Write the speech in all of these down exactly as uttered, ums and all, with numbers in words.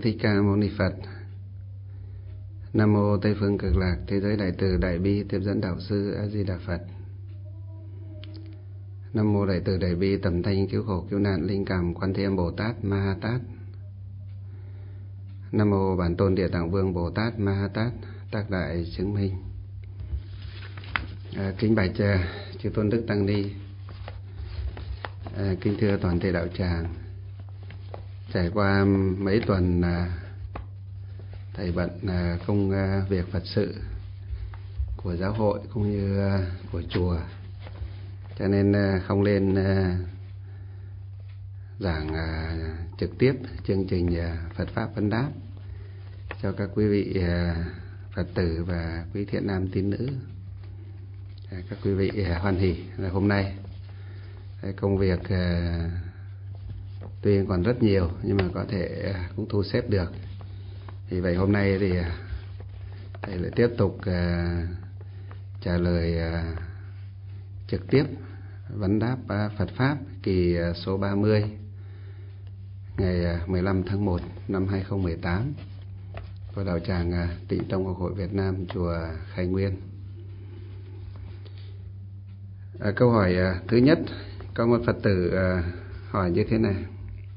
Thích Ca Mâu Ni Phật. Nam mô Tây Phương Cực Lạc Thế Giới Đại Từ Đại Bi Tiếp Dẫn Đạo Sư A Di Đà Phật. Nam mô Đại Từ Đại Bi Tầm Thanh Cứu Khổ Cứu Nạn Linh Cảm Quan Thế Âm Bồ Tát Ma Ha Tát. Nam mô Bản Tôn Địa Tạng Vương Bồ Tát Ma Ha Tát Tác Đại Chứng Minh. À, kính bạch à, chư tôn đức tăng ni, à, kính thưa toàn thể đạo tràng. Trải qua mấy tuần à, thầy bận à, công à, việc Phật sự của giáo hội cũng như à, của chùa, cho nên à, không lên à, giảng à, trực tiếp chương trình à, Phật Pháp Vấn Đáp cho các quý vị à, Phật tử và quý thiện nam tín nữ. À, các quý vị à, hoan hỉ là hôm nay à, công việc à, tuy còn rất nhiều nhưng mà có thể à, cũng thu xếp được. Vì vậy hôm nay thì à, thầy lại tiếp tục à, trả lời à, trực tiếp vấn đáp à, Phật Pháp kỳ à, số ba mươi ngày à, mười lăm tháng một năm hai không một tám của đạo tràng à, Tịnh Tông Học Hội Việt Nam, chùa Khai Nguyên. À, câu hỏi à, thứ nhất, có một Phật tử à, hỏi như thế này: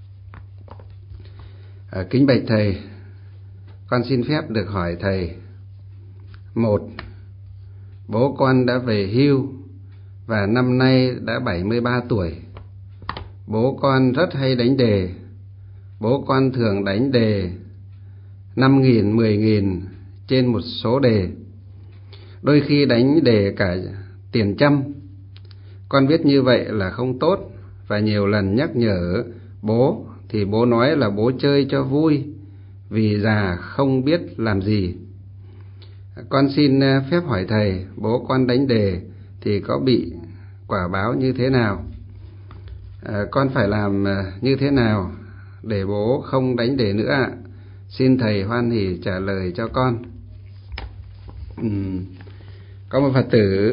à, kính bạch thầy, con xin phép được hỏi thầy. Một, bố con đã về hưu và năm nay đã bảy mươi ba tuổi. Bố con rất hay đánh đề. Bố con thường đánh đề năm nghìn, mười nghìn trên một số đề, đôi khi đánh đề cả tiền trăm. Con biết như vậy là không tốt và nhiều lần nhắc nhở bố thì bố nói là bố chơi cho vui vì già không biết làm gì. Con xin phép hỏi thầy, bố con đánh đề thì có bị quả báo như thế nào? À, con phải làm như thế nào để bố không đánh đề nữa ạ? Xin thầy hoan hỉ trả lời cho con. uhm, Có một Phật tử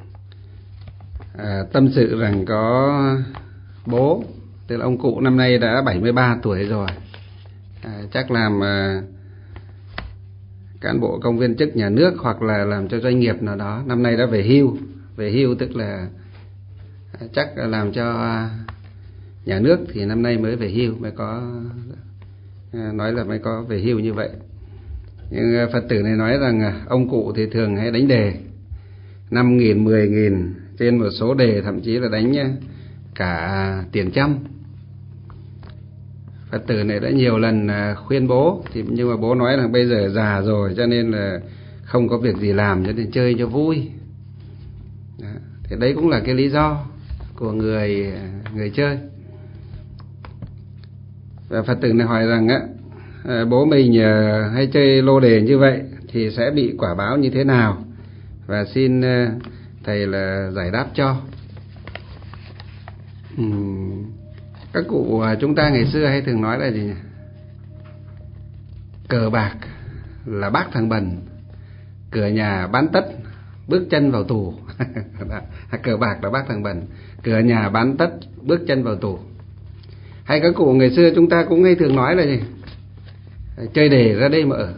à, tâm sự rằng có bố, tức là ông cụ năm nay đã bảy mươi ba tuổi rồi, à, chắc làm à, cán bộ công viên chức nhà nước hoặc là làm cho doanh nghiệp nào đó, năm nay đã về hưu. Về hưu tức là à, chắc là làm cho nhà nước thì năm nay mới về hưu, mới có à, nói là mới có về hưu như vậy. Nhưng à, Phật tử này nói rằng à, ông cụ thì thường hay đánh đề năm nghìn, mười nghìn trên một số đề, thậm chí là đánh cả tiền trăm. Phật tử này đã nhiều lần khuyên bố, thì nhưng mà bố nói là bây giờ già rồi cho nên là không có việc gì làm, cho nên chơi cho vui. Đó. Thì đấy cũng là cái lý do của người người chơi. Và Phật tử này hỏi rằng á, bố mình hay chơi lô đề như vậy thì sẽ bị quả báo như thế nào, và xin thầy là giải đáp cho. uhm, Các cụ chúng ta ngày xưa hay thường nói là gì nhỉ? Cờ bạc là bác thằng bần, cửa nhà bán tất, bước chân vào tù. Cờ bạc là bác thằng bần, cửa nhà bán tất, bước chân vào tù. Hay các cụ ngày xưa chúng ta cũng hay thường nói là gì? Chơi đề ra đây mà ở.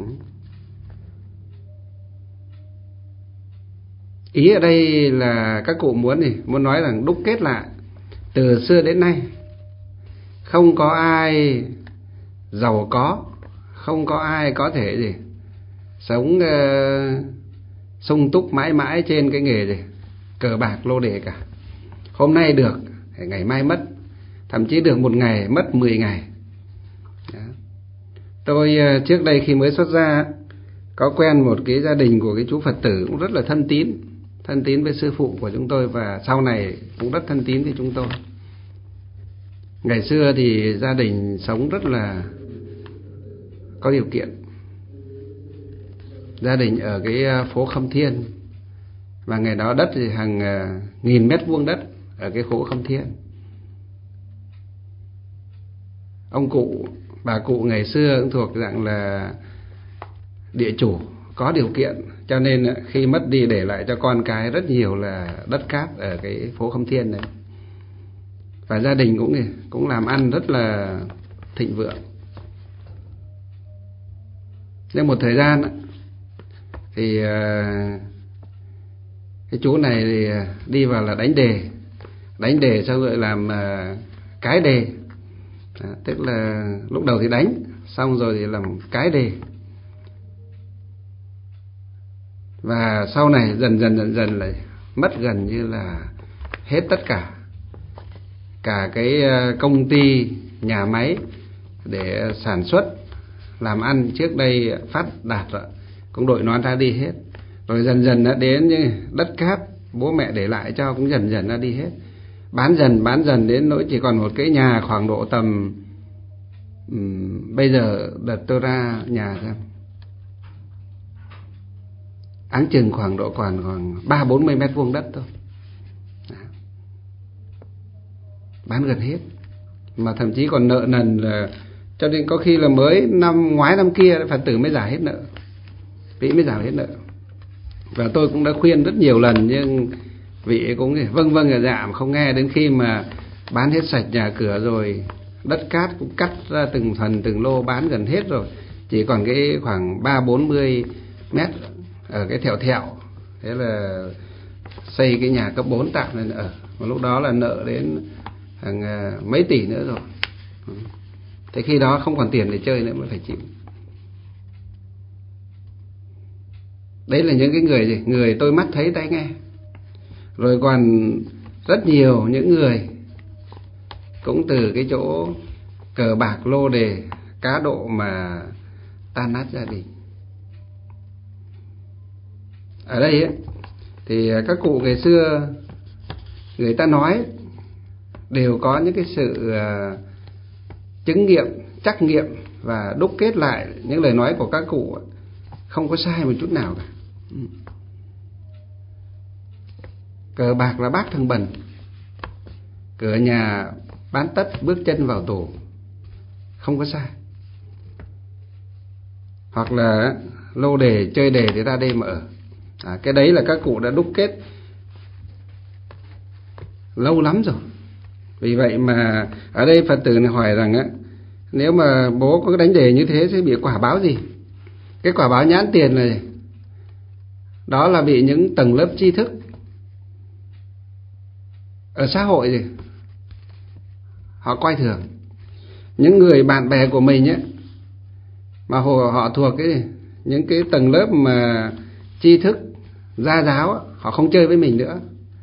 Ý ở đây là các cụ muốn gì? Muốn nói rằng đúc kết lại từ xưa đến nay không có ai giàu có, không có ai có thể gì sống uh, sung túc mãi mãi trên cái nghề gì cờ bạc lô đề cả. Hôm nay được, ngày mai mất, thậm chí được một ngày mất mười ngày. Đó. Tôi uh, trước đây khi mới xuất gia có quen một cái gia đình của cái chú Phật tử cũng rất là thân tín, thân tín với sư phụ của chúng tôi, và sau này cũng rất thân tín với chúng tôi. Ngày xưa thì gia đình sống rất là có điều kiện. Gia đình ở cái phố Khâm Thiên, và ngày đó đất thì hàng nghìn mét vuông đất ở cái phố Khâm Thiên. Ông cụ, bà cụ ngày xưa cũng thuộc dạng là địa chủ, có điều kiện, cho nên khi mất đi để lại cho con cái rất nhiều là đất cát ở cái phố Khâm Thiên này. Và gia đình cũng cũng làm ăn rất là thịnh vượng. Nhưng một thời gian thì cái chú này thì đi vào là đánh đề, đánh đề xong rồi làm cái đề, à, tức là lúc đầu thì đánh, xong rồi thì làm cái đề. Và sau này dần dần dần dần lại mất gần như là hết tất cả. Cả cái công ty, nhà máy để sản xuất, làm ăn trước đây phát đạt rồi, cũng đội nón ra đi hết. Rồi dần dần đã đến đất cát bố mẹ để lại cho cũng dần dần ra đi hết. Bán dần bán dần đến nỗi chỉ còn một cái nhà khoảng độ tầm um, bây giờ đợt tôi ra nhà xem, áng chừng khoảng độ còn khoảng ba bốn mươi mét vuông đất thôi. Đó. Bán gần hết. Mà thậm chí còn nợ nần là cho nên có khi là mới năm ngoái năm kia Phật tử mới trả hết nợ, vị mới trả hết nợ. Và tôi cũng đã khuyên rất nhiều lần nhưng vị cũng vâng vâng dạ dạ mà không nghe. Đến khi mà bán hết sạch nhà cửa rồi, đất cát cũng cắt ra từng phần từng lô, bán gần hết rồi, chỉ còn cái khoảng ba bốn mươi mét ở cái thẹo thẹo. Thế là xây cái nhà cấp bốn tạm lên ở. Mà lúc đó là nợ đến hàng mấy tỷ nữa rồi. Thế khi đó không còn tiền để chơi nữa mới phải chịu. Đấy là những cái người gì? Người tôi mắt thấy tai nghe. Rồi còn rất nhiều những người cũng từ cái chỗ cờ bạc lô đề cá độ mà tan nát gia đình. Ở đây ấy, thì các cụ ngày xưa người ta nói đều có những cái sự uh, chứng nghiệm, trắc nghiệm và đúc kết lại những lời nói của các cụ không có sai một chút nào cả. Cờ bạc là bác thằng bần, cửa nhà bán tất bước chân vào tù, không có sai. Hoặc là lô đề chơi đề thì ra đêm mà ở, à, cái đấy là các cụ đã đúc kết lâu lắm rồi. Vì vậy mà ở đây Phật tử này hỏi rằng á, nếu mà bố có đánh đề như thế sẽ bị quả báo gì? Cái quả báo nhãn tiền này, đó là bị những tầng lớp tri thức ở xã hội gì họ coi thường. Những người bạn bè của mình ấy, mà họ thuộc cái những cái tầng lớp mà tri thức gia giáo ấy, họ không chơi với mình nữa,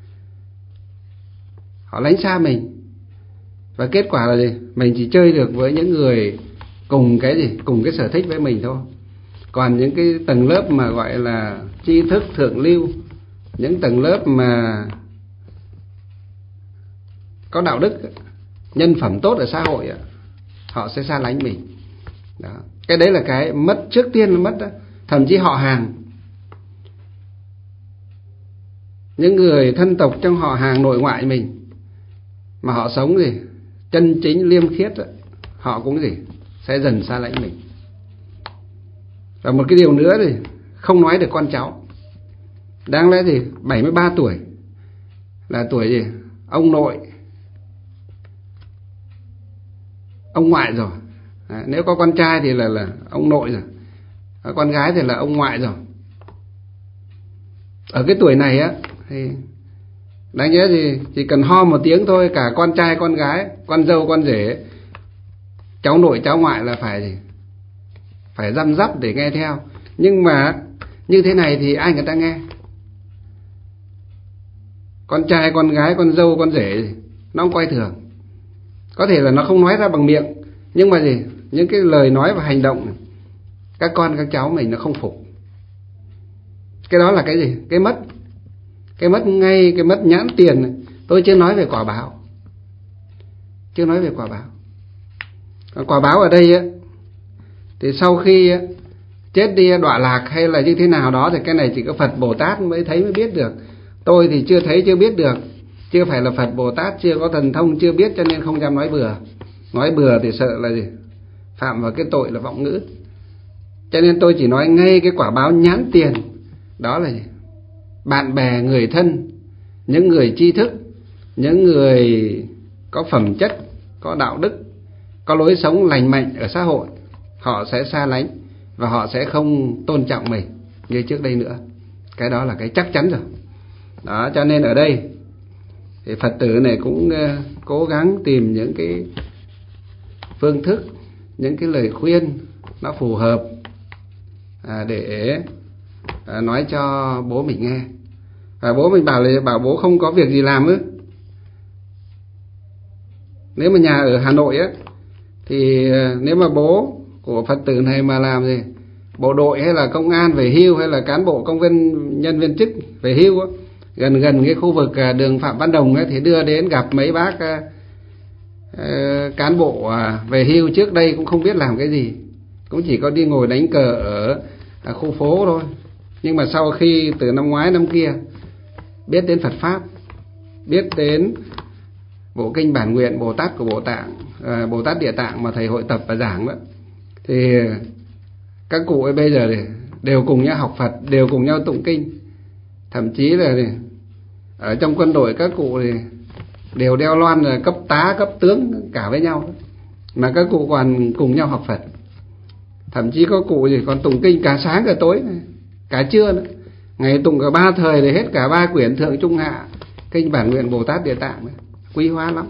họ lánh xa mình. Và kết quả là gì? Mình chỉ chơi được với những người cùng cái gì, cùng cái sở thích với mình thôi. Còn những cái tầng lớp mà gọi là tri thức thượng lưu, những tầng lớp mà có đạo đức, nhân phẩm tốt ở xã hội, họ sẽ xa lánh mình. Đó. Cái đấy là cái mất, trước tiên là mất đó. Thậm chí họ hàng, những người thân tộc trong họ hàng nội ngoại mình mà họ sống gì chân chính liêm khiết, họ cũng gì sẽ dần xa lánh mình. Và một cái điều nữa thì không nói được con cháu. Đáng lẽ gì bảy mươi ba tuổi là tuổi gì ông nội ông ngoại rồi. À, nếu có con trai thì là là ông nội rồi, à, con gái thì là ông ngoại rồi. Ở cái tuổi này á thì đáng nhớ gì chỉ cần ho một tiếng thôi, cả con trai con gái, con dâu con rể, cháu nội cháu ngoại là phải gì phải răm rắp để nghe theo. Nhưng mà như thế này thì ai người ta nghe? Con trai con gái, con dâu con rể nó không coi thường. Có thể là nó không nói ra bằng miệng, nhưng mà gì những cái lời nói và hành động các con các cháu mình nó không phục. Cái đó là cái gì? Cái mất. Cái mất ngay, cái mất nhãn tiền. Tôi chưa nói về quả báo. Chưa nói về quả báo. Quả báo ở đây á, thì sau khi á, chết đi đọa lạc hay là như thế nào đó thì cái này chỉ có Phật Bồ Tát mới thấy mới biết được. Tôi thì chưa thấy chưa biết được. Chưa phải là Phật Bồ Tát, chưa có thần thông, chưa biết cho nên không dám nói bừa. Nói bừa thì sợ là gì? Phạm vào cái tội là vọng ngữ. Cho nên tôi chỉ nói ngay cái quả báo nhãn tiền. Đó là gì? Bạn bè, người thân, những người tri thức, những người có phẩm chất, có đạo đức, có lối sống lành mạnh ở xã hội, họ sẽ xa lánh. và họ sẽ không tôn trọng mình như trước đây nữa. Cái đó là cái chắc chắn rồi. Đó, cho nên ở đây thì Phật tử này cũng cố gắng tìm những cái phương thức, những cái lời khuyên nó phù hợp để nói cho bố mình nghe. Và bố mình bảo là bảo bố không có việc gì làm ư? Nếu mà nhà ở Hà Nội á, thì nếu mà bố của Phật tử này mà làm gì bộ đội hay là công an về hưu, hay là cán bộ công viên nhân viên chức về hưu á, gần gần cái khu vực đường Phạm Văn Đồng ấy, thì đưa đến gặp mấy bác uh, cán bộ uh, về hưu trước đây cũng không biết làm cái gì, cũng chỉ có đi ngồi đánh cờ ở, ở khu phố thôi. Nhưng mà sau khi từ năm ngoái năm kia biết đến Phật Pháp, biết đến bộ kinh Bản Nguyện Bồ Tát của Bộ Tạng, uh, Bồ Tát Địa Tạng mà thầy hội tập và giảng đó, thì các cụ ấy bây giờ đều cùng nhau học Phật, đều cùng nhau tụng kinh. Thậm chí là ở trong quân đội các cụ thì đều đeo loan là cấp tá, cấp tướng cả với nhau, mà các cụ còn cùng nhau học Phật. Thậm chí có cụ thì còn tụng kinh cả sáng cả tối, cả trưa nữa. Ngày tụng cả ba thời để hết cả ba quyển thượng trung hạ kinh Bản Nguyện Bồ Tát Địa Tạng, quý hóa lắm.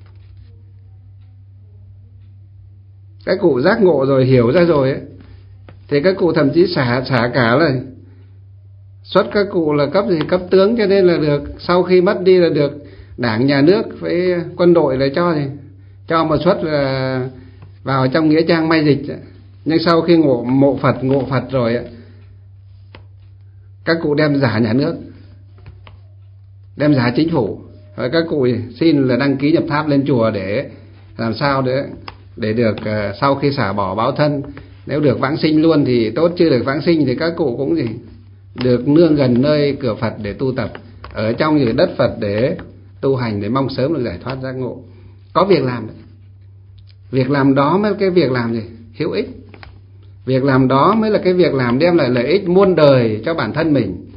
Các cụ giác ngộ rồi, hiểu ra rồi ấy, thì các cụ thậm chí xả xả cả là xuất các cụ là cấp gì cấp tướng, cho nên là được, sau khi mất đi là được đảng nhà nước với quân đội là cho gì cho một suất là vào trong nghĩa trang may dịch. Nhưng sau khi ngộ mộ Phật ngộ Phật rồi ấy, các cụ đem giả nhà nước, đem giả chính phủ, và các cụ xin là đăng ký nhập tháp lên chùa để làm sao để để được uh, sau khi xả bỏ báo thân, nếu được vãng sinh luôn thì tốt, chưa được vãng sinh thì các cụ cũng gì được nương gần nơi cửa Phật để tu tập, ở trong những đất Phật để tu hành, để mong sớm được giải thoát giác ngộ. Có việc làm đấy. Việc làm đó mới là cái việc làm gì hữu ích. Việc làm đó mới là cái việc làm đem lại lợi ích muôn đời cho bản thân mình.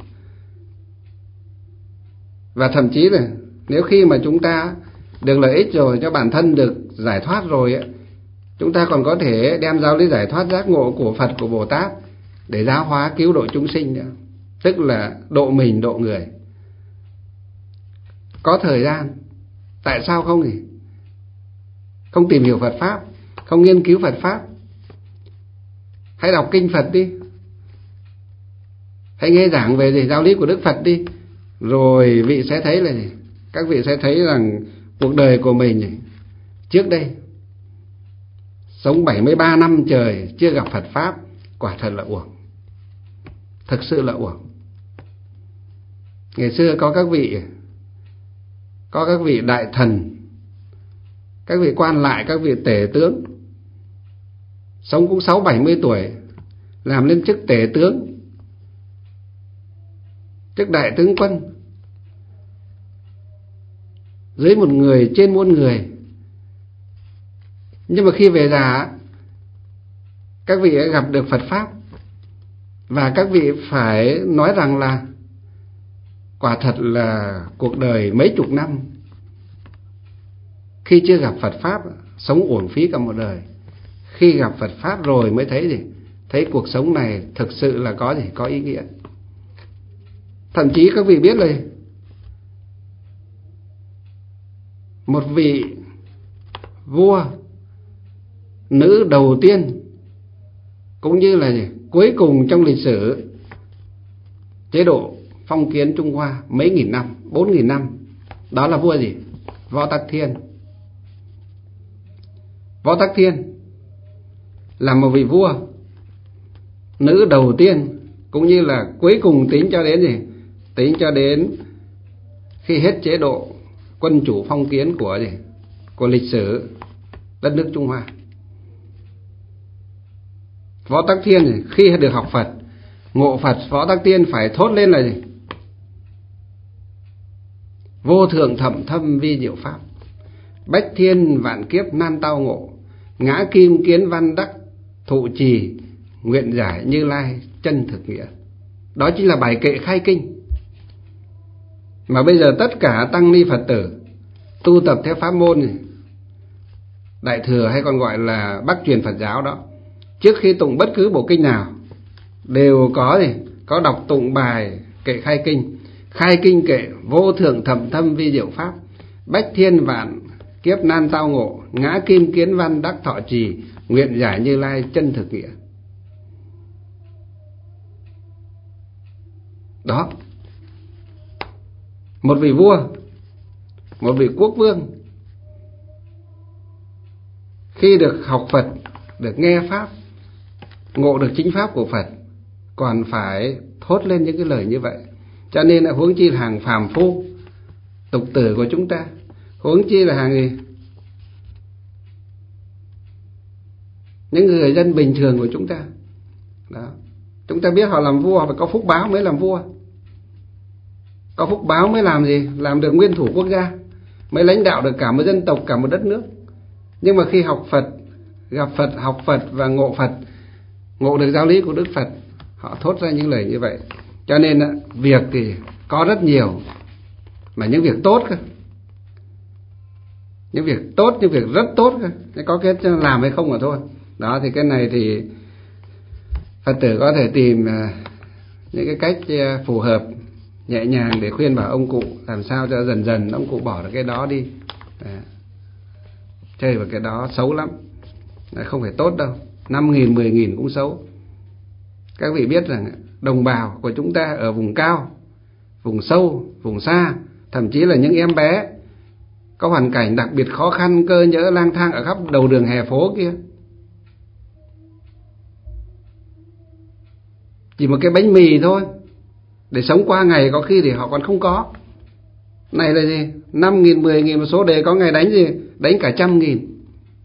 Và thậm chí là nếu khi mà chúng ta được lợi ích rồi, cho bản thân được giải thoát rồi ấy, chúng ta còn có thể đem giáo lý giải thoát giác ngộ của Phật, của Bồ Tát để giáo hóa cứu độ chúng sinh nữa. Tức là độ mình, độ người. Có thời gian, tại sao không nhỉ? Không tìm hiểu Phật Pháp, không nghiên cứu Phật Pháp. Hãy đọc kinh Phật đi, hãy nghe giảng về gì giáo lý của Đức Phật đi. Rồi vị sẽ thấy là gì? Các vị sẽ thấy rằng cuộc đời của mình trước đây sống bảy mươi ba năm trời chưa gặp Phật Pháp, quả thật là uổng. Thực sự là uổng. Ngày xưa có các vị Có các vị đại thần, các vị quan lại, các vị tể tướng, sống cũng sáu bảy mươi tuổi, làm lên chức tể tướng, chức đại tướng quân, dưới một người, trên muôn người. Nhưng mà khi về già, các vị ấy gặp được Phật Pháp, và các vị phải nói rằng là quả thật là cuộc đời mấy chục năm khi chưa gặp Phật Pháp sống uổng phí cả một đời. Khi gặp Phật Pháp rồi mới thấy gì? Thấy cuộc sống này thực sự là có gì? Có ý nghĩa. Thậm chí các vị biết là một vị vua nữ đầu tiên cũng như là gì? Cuối cùng trong lịch sử chế độ phong kiến Trung Hoa mấy nghìn năm, bốn nghìn năm, đó là vua gì? Võ Tắc Thiên. Võ Tắc Thiên là một vị vua nữ đầu tiên, cũng như là cuối cùng tính cho đến gì? Tính cho đến khi hết chế độ quân chủ phong kiến của gì? Của lịch sử đất nước Trung Hoa. Võ Tắc Thiên khi được học Phật, ngộ Phật, Võ Tắc Thiên phải thốt lên là gì? Vô thượng thậm thâm vi diệu pháp, bách thiên vạn kiếp nan tao ngộ, ngã kim kiến văn đắc thụ trì, nguyện giải Như Lai chân thực nghĩa. Đó chính là bài kệ khai kinh mà bây giờ tất cả tăng ni Phật tử tu tập theo pháp môn này, Đại Thừa hay còn gọi là Bắc truyền Phật giáo đó, trước khi tụng bất cứ bộ kinh nào đều có gì? Có đọc tụng bài kệ khai kinh. Khai kinh kệ vô thượng thầm thâm vi diệu pháp, bách thiên vạn kiếp nan tao ngộ, ngã kim kiến văn đắc thọ trì, nguyện giải Như Lai chân thực nghĩa. Đó, một vị vua, một vị quốc vương khi được học Phật, được nghe pháp, ngộ được chính pháp của Phật, còn phải thốt lên những cái lời như vậy. Cho nên là huống chi là hàng phàm phu tục tử của chúng ta, huống chi là hàng gì? Những người dân bình thường của chúng ta. Đó. Chúng ta biết họ làm vua, họ phải có phúc báo mới làm vua. Có phúc báo mới làm gì? Làm được nguyên thủ quốc gia, mới lãnh đạo được cả một dân tộc, cả một đất nước. Nhưng mà khi học Phật, gặp Phật, học Phật và ngộ Phật, ngộ được giáo lý của Đức Phật, họ thốt ra những lời như vậy. Cho nên việc thì có rất nhiều, mà những việc tốt cơ, những việc tốt, những việc rất tốt cơ, có cái làm hay không mà thôi. Đó, thì cái này thì Phật tử có thể tìm những cái cách phù hợp, nhẹ nhàng để khuyên bảo ông cụ làm sao cho dần dần ông cụ bỏ được cái đó đi. À, chơi vào cái đó xấu lắm, không phải tốt đâu. Năm nghìn, mười nghìn cũng xấu. Các vị biết rằng đồng bào của chúng ta ở vùng cao, vùng sâu, vùng xa, thậm chí là những em bé có hoàn cảnh đặc biệt khó khăn, cơ nhỡ lang thang ở khắp đầu đường hè phố kia, chỉ một cái bánh mì thôi để sống qua ngày có khi thì họ còn không có. Này là gì? Năm nghìn, mười nghìn một số đề, có ngày đánh gì? Đánh cả trăm nghìn.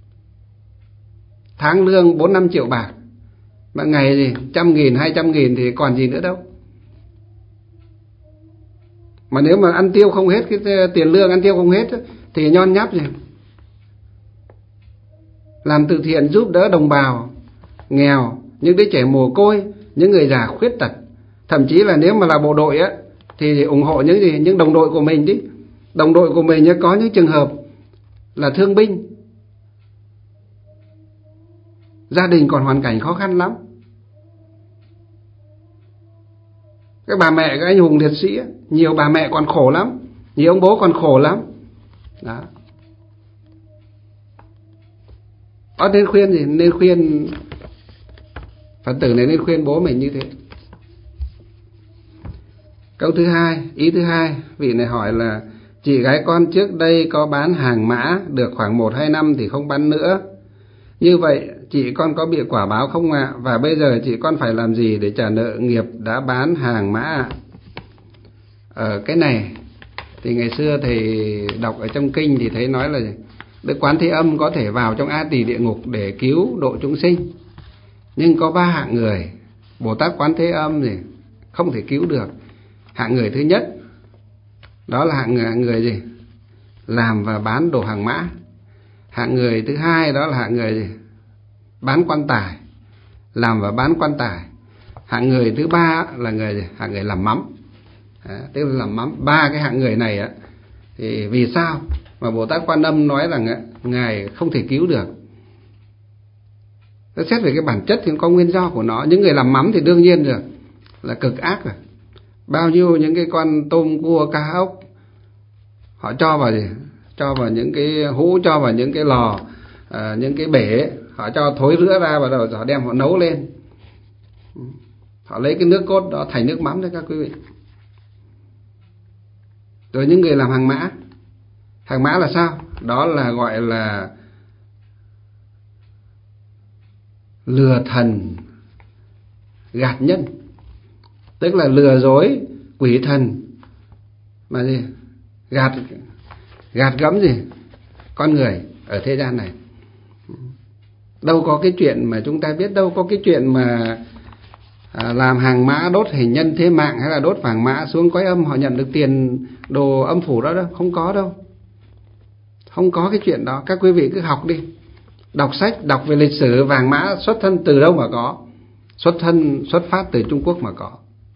Tháng lương bốn năm triệu bạc, mà ngày gì? Trăm nghìn, hai trăm nghìn thì còn gì nữa đâu. Mà nếu mà ăn tiêu không hết, cái tiền lương ăn tiêu không hết thì nhon nháp gì? Làm từ thiện giúp đỡ đồng bào nghèo, những đứa trẻ mồ côi, những người già khuyết tật. Thậm chí là nếu mà là bộ đội á thì ủng hộ những gì? Những đồng đội của mình đi. Đồng đội của mình nhớ, có những trường hợp là thương binh, gia đình còn hoàn cảnh khó khăn lắm. Các bà mẹ, các anh hùng liệt sĩ, nhiều bà mẹ còn khổ lắm, nhiều ông bố còn khổ lắm. Đó. Đó, nên khuyên gì? Nên khuyên Phật tử này, nên khuyên bố mình như thế. Câu thứ hai, ý thứ hai, vị này hỏi là chị gái con trước đây có bán hàng mã được khoảng một hai năm thì không bán nữa. Như vậy chị con có bị quả báo không ạ? À? Và bây giờ chị con phải làm gì để trả nợ nghiệp đã bán hàng mã ạ? À? Ở cái này thì ngày xưa thầy đọc ở trong kinh thì thấy nói là Đức Quán Thế Âm có thể vào trong A Tỳ địa ngục để cứu độ chúng sinh. Nhưng có ba hạng người Bồ Tát Quán Thế Âm thì không thể cứu được. Hạng người thứ nhất, đó là hạng người gì? Làm và bán đồ hàng mã. Hạng người thứ hai, đó là hạng người gì? Bán quan tài, làm và bán quan tài. Hạng người thứ ba là người gì? Hạng người làm mắm. À, tức là làm mắm. Ba cái hạng người này á, thì vì sao mà Bồ Tát Quan Âm nói rằng á, ngài không thể cứu được? Nó xét về cái bản chất thì có nguyên do của nó. Những người làm mắm thì đương nhiên rồi, là cực ác rồi. Bao nhiêu những cái con tôm, cua, cá, ốc họ cho vào gì? Cho vào những cái hũ, cho vào những cái lò, à, những cái bể, họ cho thối rữa ra và rồi họ đem họ nấu lên. Họ lấy cái nước cốt đó thành nước mắm đấy các quý vị. Rồi những người làm hàng mã. Hàng mã là sao? Đó là gọi là lừa thần gạt nhân, tức là lừa dối quỷ thần mà gì? Gạt gạt gẫm gì? Con người ở thế gian này. Đâu có cái chuyện mà chúng ta biết, đâu có cái chuyện mà à, làm hàng mã đốt hình nhân thế mạng, hay là đốt vàng mã xuống cõi âm họ nhận được tiền đồ âm phủ đó đâu. Không có đâu. Không có cái chuyện đó. Các quý vị cứ học đi, đọc sách, đọc về lịch sử vàng mã xuất thân từ đâu mà có. Xuất thân, xuất phát từ Trung Quốc mà có.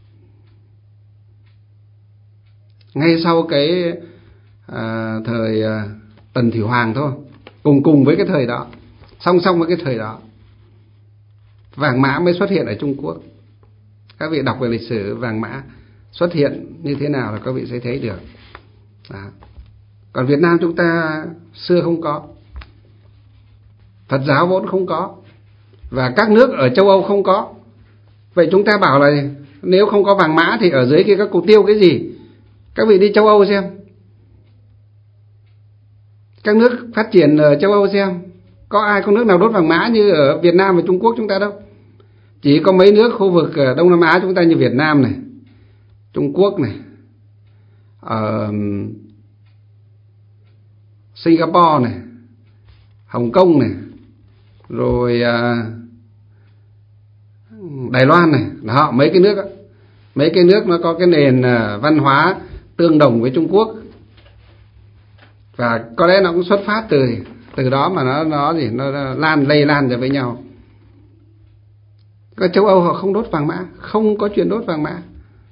Ngay sau cái à, thời à, Tần Thủy Hoàng thôi, cùng cùng với cái thời đó, song song với cái thời đó. vàng mã mới xuất hiện ở Trung Quốc. Các vị đọc về lịch sử vàng mã xuất hiện như thế nào là các vị sẽ thấy được. Đó. Còn Việt Nam chúng ta xưa không có, Phật giáo vốn không có, và các nước ở châu Âu không có. Vậy chúng ta bảo là nếu không có vàng mã thì ở dưới kia các cụ tiêu cái gì? Các vị đi châu Âu xem, các nước phát triển ở châu Âu xem, có ai có nước nào đốt vàng mã như ở Việt Nam và Trung Quốc chúng ta đâu. Chỉ có mấy nước khu vực Đông Nam Á chúng ta như Việt Nam này, Trung Quốc này, ở Singapore này, Hồng Kông này, rồi Đài Loan này, đó, mấy cái nước đó. Mấy cái nước nó có cái nền văn hóa tương đồng với Trung Quốc, và có lẽ nó cũng xuất phát từ từ đó mà nó nó gì nó lan lây lan ra với nhau. Ở châu Âu họ không đốt vàng mã, không có chuyện đốt vàng mã.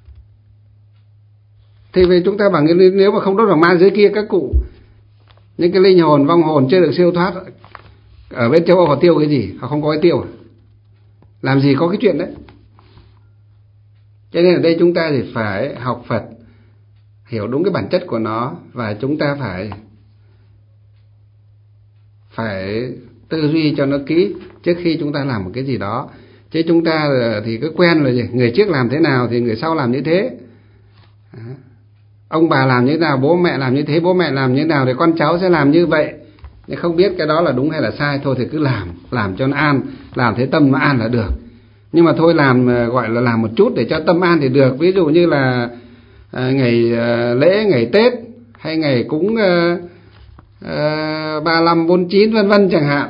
Thì vì chúng ta bảo nếu mà không đốt vàng mã dưới kia các cụ, những cái linh hồn vong hồn chưa được siêu thoát ở bên châu Âu họ tiêu cái gì? Họ không có cái tiêu à? Làm gì có cái chuyện đấy. Cho nên ở đây chúng ta thì phải học Phật, hiểu đúng cái bản chất của nó, và chúng ta phải phải tư duy cho nó kỹ trước khi chúng ta làm một cái gì đó. Chứ chúng ta thì cứ quen là gì? Người trước làm thế nào thì người sau làm như thế. Đó. Ông bà làm như thế nào, bố mẹ làm như thế, bố mẹ làm như thế nào thì con cháu sẽ làm như vậy. Nhưng không biết cái đó là đúng hay là sai, thôi thì cứ làm, làm cho nó an, làm thế tâm nó an là được. Nhưng mà thôi làm gọi là làm một chút để cho tâm an thì được. Ví dụ như là à, ngày à, lễ, ngày Tết, hay ngày cúng à, à, ba mươi lăm, bốn mươi chín vân vân chẳng hạn,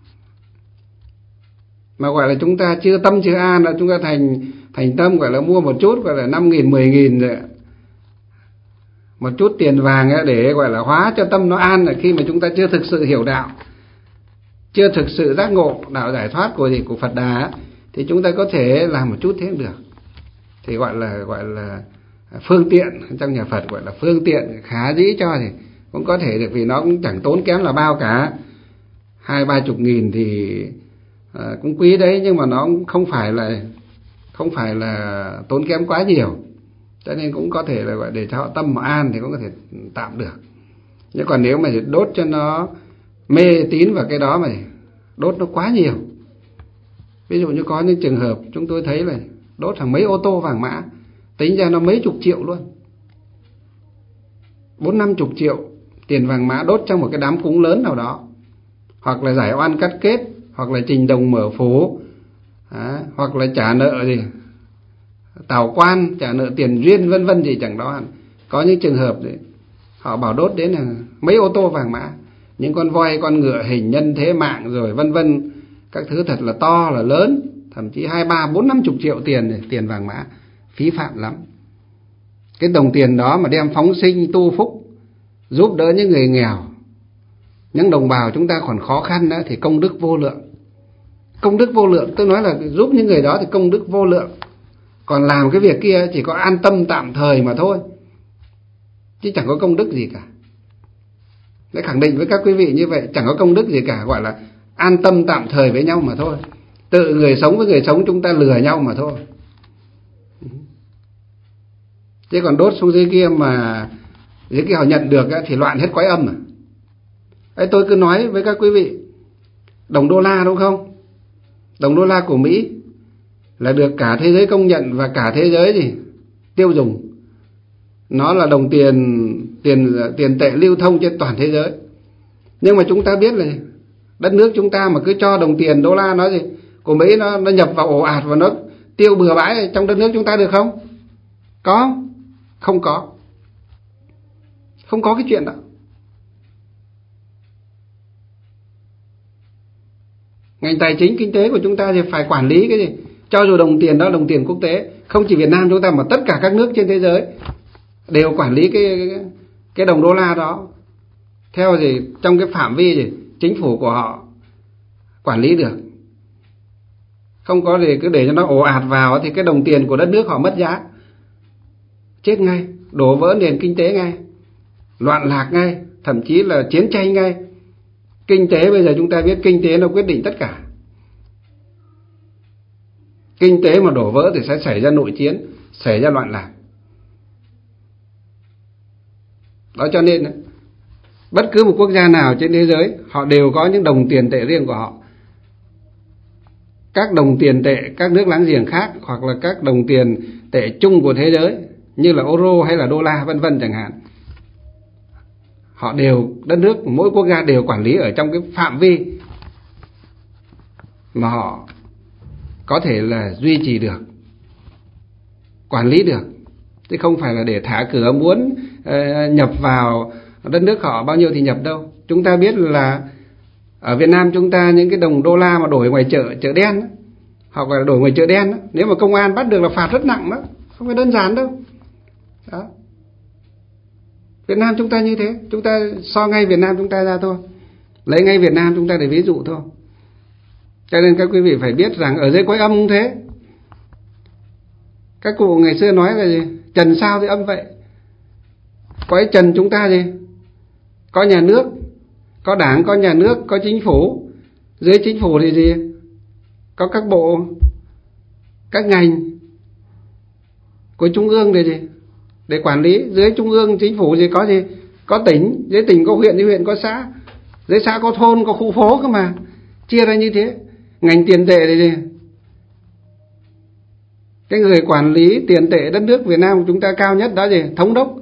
mà gọi là chúng ta chưa tâm chưa an, là chúng ta thành thành tâm gọi là mua một chút, gọi là năm nghìn, mười nghìn rồi, một chút tiền vàng để gọi là hóa cho tâm nó an, là khi mà chúng ta chưa thực sự hiểu đạo, chưa thực sự giác ngộ đạo giải thoát của gì của Phật Đà, thì chúng ta có thể làm một chút thế cũng được. Thì gọi là gọi là phương tiện, trong nhà Phật gọi là phương tiện khá dĩ cho thì cũng có thể được, vì nó cũng chẳng tốn kém là bao cả. Hai ba chục nghìn thì à, cũng quý đấy, nhưng mà nó cũng không phải là không phải là tốn kém quá nhiều, cho nên cũng có thể là gọi để cho họ tâm mà an thì cũng có thể tạm được. Nhưng còn nếu mà đốt cho nó mê tín vào cái đó mà đốt nó quá nhiều, ví dụ như có những trường hợp chúng tôi thấy là đốt hàng mấy ô tô vàng mã, tính ra nó mấy chục triệu luôn, bốn năm chục triệu tiền vàng mã đốt trong một cái đám cúng lớn nào đó, hoặc là giải oan cắt kết, hoặc là trình đồng mở phố, à, hoặc là trả nợ gì tào quan, trả nợ tiền duyên vân vân gì chẳng đó. Có những trường hợp đấy họ bảo đốt đến là mấy ô tô vàng mã, những con voi, con ngựa, hình nhân thế mạng rồi vân vân, các thứ thật là to là lớn, thậm chí hai ba bốn năm chục triệu tiền tiền vàng mã, phí phạm lắm. Cái đồng tiền đó mà đem phóng sinh tu phúc, giúp đỡ những người nghèo, những đồng bào chúng ta còn khó khăn đó, thì công đức vô lượng. Công đức vô lượng, tôi nói là giúp những người đó thì công đức vô lượng. Còn làm cái việc kia chỉ có an tâm tạm thời mà thôi, chứ chẳng có công đức gì cả. Để khẳng định với các quý vị như vậy, chẳng có công đức gì cả, gọi là an tâm tạm thời với nhau mà thôi. Tự người sống với người sống chúng ta lừa nhau mà thôi. Chứ còn đốt xuống dưới kia mà dưới kia họ nhận được thì loạn hết quái âm à. Ấy, tôi cứ nói với các quý vị, đồng đô la đúng không? Đồng đô la của Mỹ là được cả thế giới công nhận và cả thế giới gì tiêu dùng. Nó là đồng tiền tiền tiền tệ lưu thông trên toàn thế giới. Nhưng mà chúng ta biết là đất nước chúng ta mà cứ cho đồng tiền đô la nó gì của Mỹ nó nó nhập vào ồ ạt và nó tiêu bừa bãi trong đất nước chúng ta được không? Có? Không có. Không có cái chuyện đó. Ngành tài chính kinh tế của chúng ta thì phải quản lý cái gì? Cho dù đồng tiền đó đồng tiền quốc tế, không chỉ Việt Nam chúng ta mà tất cả các nước trên thế giới đều quản lý cái cái, cái đồng đô la đó theo gì trong cái phạm vi gì chính phủ của họ quản lý được. Không có gì cứ để cho nó ồ ạt vào thì cái đồng tiền của đất nước họ mất giá, chết ngay, đổ vỡ nền kinh tế ngay, loạn lạc ngay, thậm chí là chiến tranh ngay. Kinh tế bây giờ chúng ta biết kinh tế nó quyết định tất cả. Kinh tế mà đổ vỡ thì sẽ xảy ra nội chiến, xảy ra loạn lạc. Đó, cho nên bất cứ một quốc gia nào trên thế giới họ đều có những đồng tiền tệ riêng của họ. Các đồng tiền tệ các nước láng giềng khác, hoặc là các đồng tiền tệ chung của thế giới như là euro hay là đô la vân vân chẳng hạn, họ đều, đất nước, mỗi quốc gia đều quản lý ở trong cái phạm vi mà họ có thể là duy trì được, quản lý được, chứ không phải là để thả cửa muốn uh, nhập vào đất nước họ bao nhiêu thì nhập đâu. Chúng ta biết là ở Việt Nam chúng ta những cái đồng đô la mà đổi ngoài chợ chợ đen đó, hoặc là đổi ngoài chợ đen đó, nếu mà công an bắt được là phạt rất nặng đó, không phải đơn giản đâu. Đó. Việt Nam chúng ta như thế, chúng ta so ngay Việt Nam chúng ta ra thôi, lấy ngay Việt Nam chúng ta để ví dụ thôi. Cho nên các quý vị phải biết rằng ở dưới cõi âm cũng thế. Các cụ ngày xưa nói là gì? Trần sao thì âm vậy. Cõi trần chúng ta gì? Có nhà nước, có đảng, có nhà nước, có chính phủ. Dưới chính phủ thì gì? Có các bộ, các ngành của trung ương để gì? Để quản lý. Dưới trung ương chính phủ gì có gì? Có tỉnh, dưới tỉnh có huyện, dưới huyện có xã, dưới xã có thôn, có khu phố cơ mà. Chia ra như thế. Ngành tiền tệ thì gì? Cái người quản lý tiền tệ đất nước Việt Nam của chúng ta cao nhất đó gì? Thống đốc.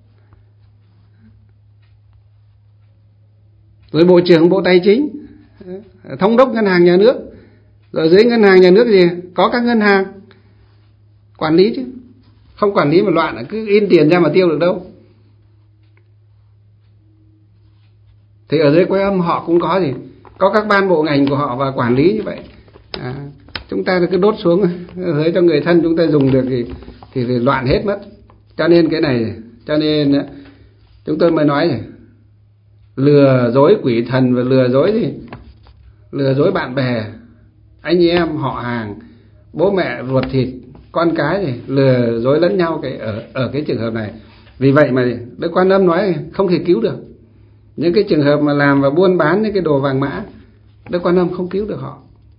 Rồi bộ trưởng bộ tài chính, thống đốc ngân hàng nhà nước. Rồi dưới ngân hàng nhà nước gì? Có các ngân hàng quản lý chứ. Không quản lý mà loạn, cứ in tiền ra mà tiêu được đâu. Thì ở dưới cõi âm họ cũng có gì? Có các ban bộ ngành của họ và quản lý như vậy. À, chúng ta cứ đốt xuống dưới cho người thân chúng ta dùng được thì, thì, thì loạn hết mất. Cho nên cái này, cho nên chúng tôi mới nói này, lừa dối quỷ thần và lừa dối gì? Lừa dối bạn bè, anh em, họ hàng, bố mẹ ruột thịt, con cái gì, lừa dối lẫn nhau cái ở ở cái trường hợp này. Vì vậy mà Đức Quan Âm nói không thể cứu được. Những cái trường hợp mà làm và buôn bán những cái đồ vàng mã, Đức Quan Âm không cứu được họ.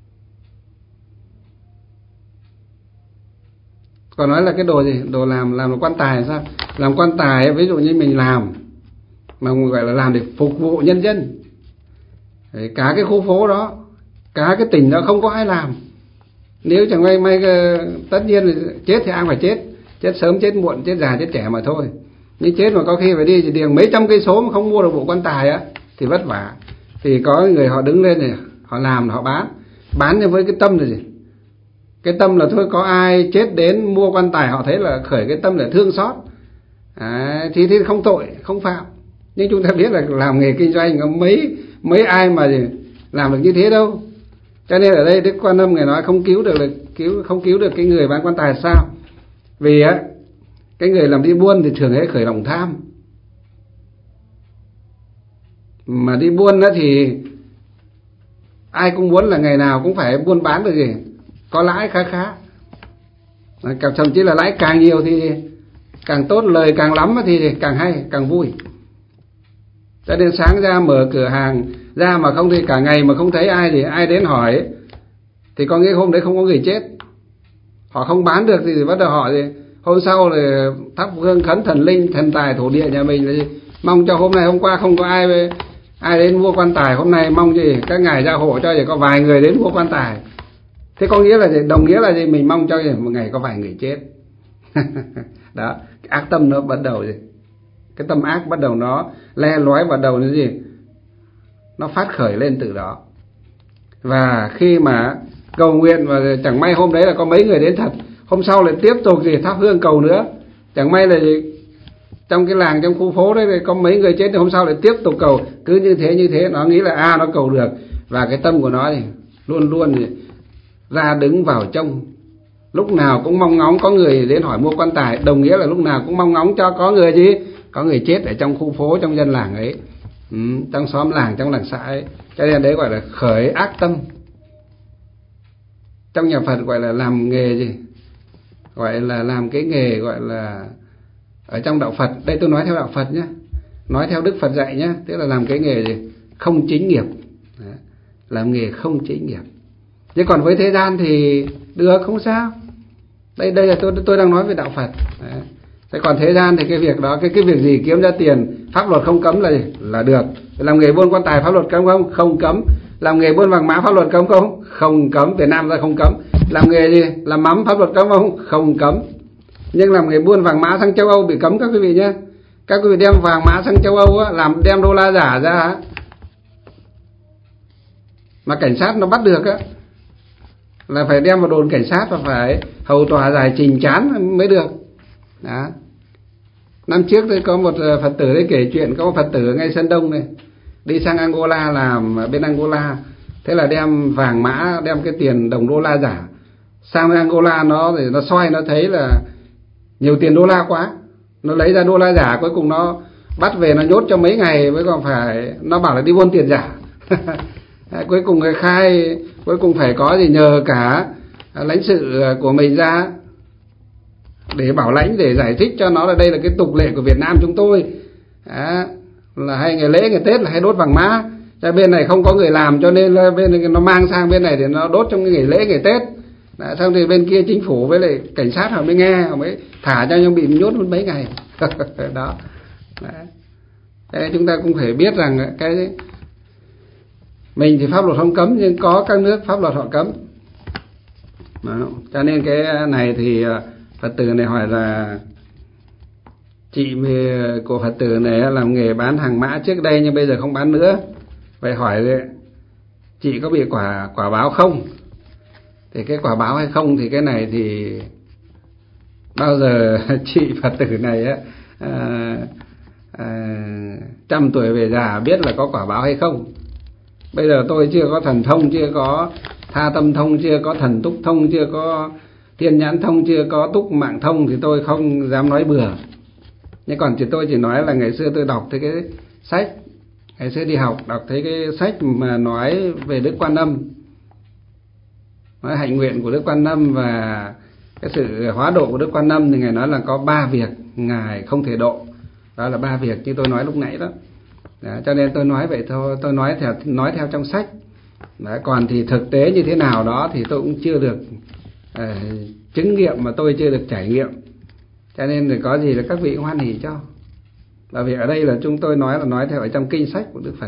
Còn nói là cái đồ gì? Đồ làm làm là quan tài là sao? Làm quan tài ví dụ như mình làm mà gọi là làm để phục vụ nhân dân. Đấy, cả cái khu phố đó, cả cái tỉnh đó không có ai làm. Nếu chẳng may may tất nhiên là chết thì ai phải chết, chết sớm chết muộn, chết già chết trẻ mà thôi. Nhưng chết mà có khi phải đi chỉ đường mấy trăm cây số mà không mua được bộ quan tài á thì vất vả. Thì có người họ đứng lên này, họ làm, họ bán, bán với cái tâm là gì? Cái tâm là thôi có ai chết đến mua quan tài họ thấy là khởi cái tâm để thương xót, à, thì thì không tội, không phạm. Nhưng chúng ta biết là làm nghề kinh doanh có mấy mấy ai mà làm được như thế đâu. Cho nên ở đây Đức Quan Âm người nói không cứu được là cứu không cứu được cái người bán quan tài. Sao? Vì á cái người làm đi buôn thì thường hay khởi lòng tham. Mà đi buôn đó thì ai cũng muốn là ngày nào cũng phải buôn bán được gì, có lãi khá khá. Thậm chí là lãi càng nhiều thì càng tốt, lời càng lắm thì càng hay, càng vui. Cho nên sáng ra mở cửa hàng ra mà không thì cả ngày mà không thấy ai thì ai đến hỏi thì có nghĩa hôm đấy không có người chết. Họ không bán được thì bắt đầu họ thì hôm sau là thắp hương khấn thần linh, thần tài thổ địa nhà mình là gì? Mong cho hôm nay hôm qua không có ai ai đến mua quan tài, hôm nay mong gì các ngài gia hộ cho chỉ có vài người đến mua quan tài. Thế có nghĩa là gì? Đồng nghĩa là gì? Mình mong cho một ngày có vài người chết. Đó, cái ác tâm nó bắt đầu gì? Cái tâm ác bắt đầu nó le lói, bắt đầu nó gì? Nó phát khởi lên từ đó. Và khi mà cầu nguyện và chẳng may hôm đấy là có mấy người đến thật, hôm sau lại tiếp tục gì thắp hương cầu nữa. Chẳng may là gì? Trong cái làng, trong khu phố đấy có mấy người chết thì hôm sau lại tiếp tục cầu. Cứ như thế như thế nó nghĩ là a à, nó cầu được. Và cái tâm của nó thì luôn luôn thì ra đứng vào trông, lúc nào cũng mong ngóng có người đến hỏi mua quan tài, đồng nghĩa là lúc nào cũng mong ngóng cho có người gì, có người chết ở trong khu phố, trong dân làng ấy, ừ, trong xóm làng, trong làng xã ấy. Cho nên đấy gọi là khởi ác tâm. Trong nhà Phật gọi là làm nghề gì, gọi là làm cái nghề gọi là ở trong đạo Phật, đây tôi nói theo đạo Phật nhé, nói theo Đức Phật dạy nhé, tức là làm cái nghề gì không chính nghiệp, làm nghề không chính nghiệp. Chứ còn với thế gian thì được, không sao. Đây đây là tôi tôi đang nói về đạo Phật. Đấy. Thế còn thế gian thì cái việc đó, cái cái việc gì kiếm ra tiền, pháp luật không cấm là là được. Làm nghề buôn quan tài pháp luật cấm không? Không cấm. Làm nghề buôn vàng mã pháp luật cấm không? Không cấm. Việt Nam ra không cấm. Làm nghề gì? Làm mắm pháp luật cấm không? Không cấm. Nhưng làm nghề buôn vàng mã sang châu Âu bị cấm các quý vị nhé. Các quý vị đem vàng mã sang châu Âu á, làm đem đô la giả ra á, mà cảnh sát nó bắt được á, là phải đem vào đồn cảnh sát và phải hầu tòa giải trình chán mới được. Đó. Năm trước tôi có một Phật tử đấy kể chuyện, có một Phật tử ở ngay Sơn Đông này đi sang Angola làm bên Angola. Thế là đem vàng mã, đem cái tiền đồng đô la giả sang bên Angola, nó thì nó soi nó thấy là nhiều tiền đô la quá, nó lấy ra đô la giả, cuối cùng nó bắt về nó nhốt cho mấy ngày mới còn phải, nó bảo là đi buôn tiền giả. Cuối cùng người khai, cuối cùng phải có gì nhờ cả lãnh sự của mình ra để bảo lãnh, để giải thích cho nó là đây là cái tục lệ của Việt Nam chúng tôi. Đó, là hay ngày lễ ngày Tết là hay đốt vàng mã, cho bên này không có người làm cho nên là bên này nó mang sang bên này để nó đốt trong cái ngày lễ ngày Tết. Đó, xong thì bên kia chính phủ với lại cảnh sát họ mới nghe, họ mới thả cho nhưng bị nhốt mất mấy ngày. Đó. Đấy. Chúng ta cũng phải biết rằng cái mình thì pháp luật không cấm, nhưng có các nước pháp luật họ cấm. Đó. Cho nên cái này thì Phật tử này hỏi là chị của Phật tử này làm nghề bán hàng mã trước đây nhưng bây giờ không bán nữa. Vậy hỏi chị có bị quả quả báo không? Thì cái quả báo hay không thì cái này thì bao giờ chị Phật tử này á, à, à, trăm tuổi về già biết là có quả báo hay không. Bây giờ tôi chưa có thần thông, chưa có tha tâm thông, chưa có thần túc thông, chưa có thiên nhãn thông, chưa có túc mạng thông thì tôi không dám nói bừa. Nhưng còn chỉ tôi chỉ nói là ngày xưa tôi đọc thấy cái sách, ngày xưa đi học đọc thấy cái sách mà nói về Đức Quan Âm, nói hạnh nguyện của Đức Quan Âm và cái sự hóa độ của Đức Quan Âm, thì Ngài nói là có ba việc Ngài không thể độ. Đó là ba việc như tôi nói lúc nãy đó. Đó, cho nên tôi nói vậy thôi, tôi nói theo nói theo trong sách. Đó, còn thì thực tế như thế nào đó thì tôi cũng chưa được uh, chứng nghiệm, mà tôi chưa được trải nghiệm. Cho nên thì có gì là các vị hoan hỉ cho. Bởi vì ở đây là chúng tôi nói là nói theo ở trong kinh sách của Đức Phật.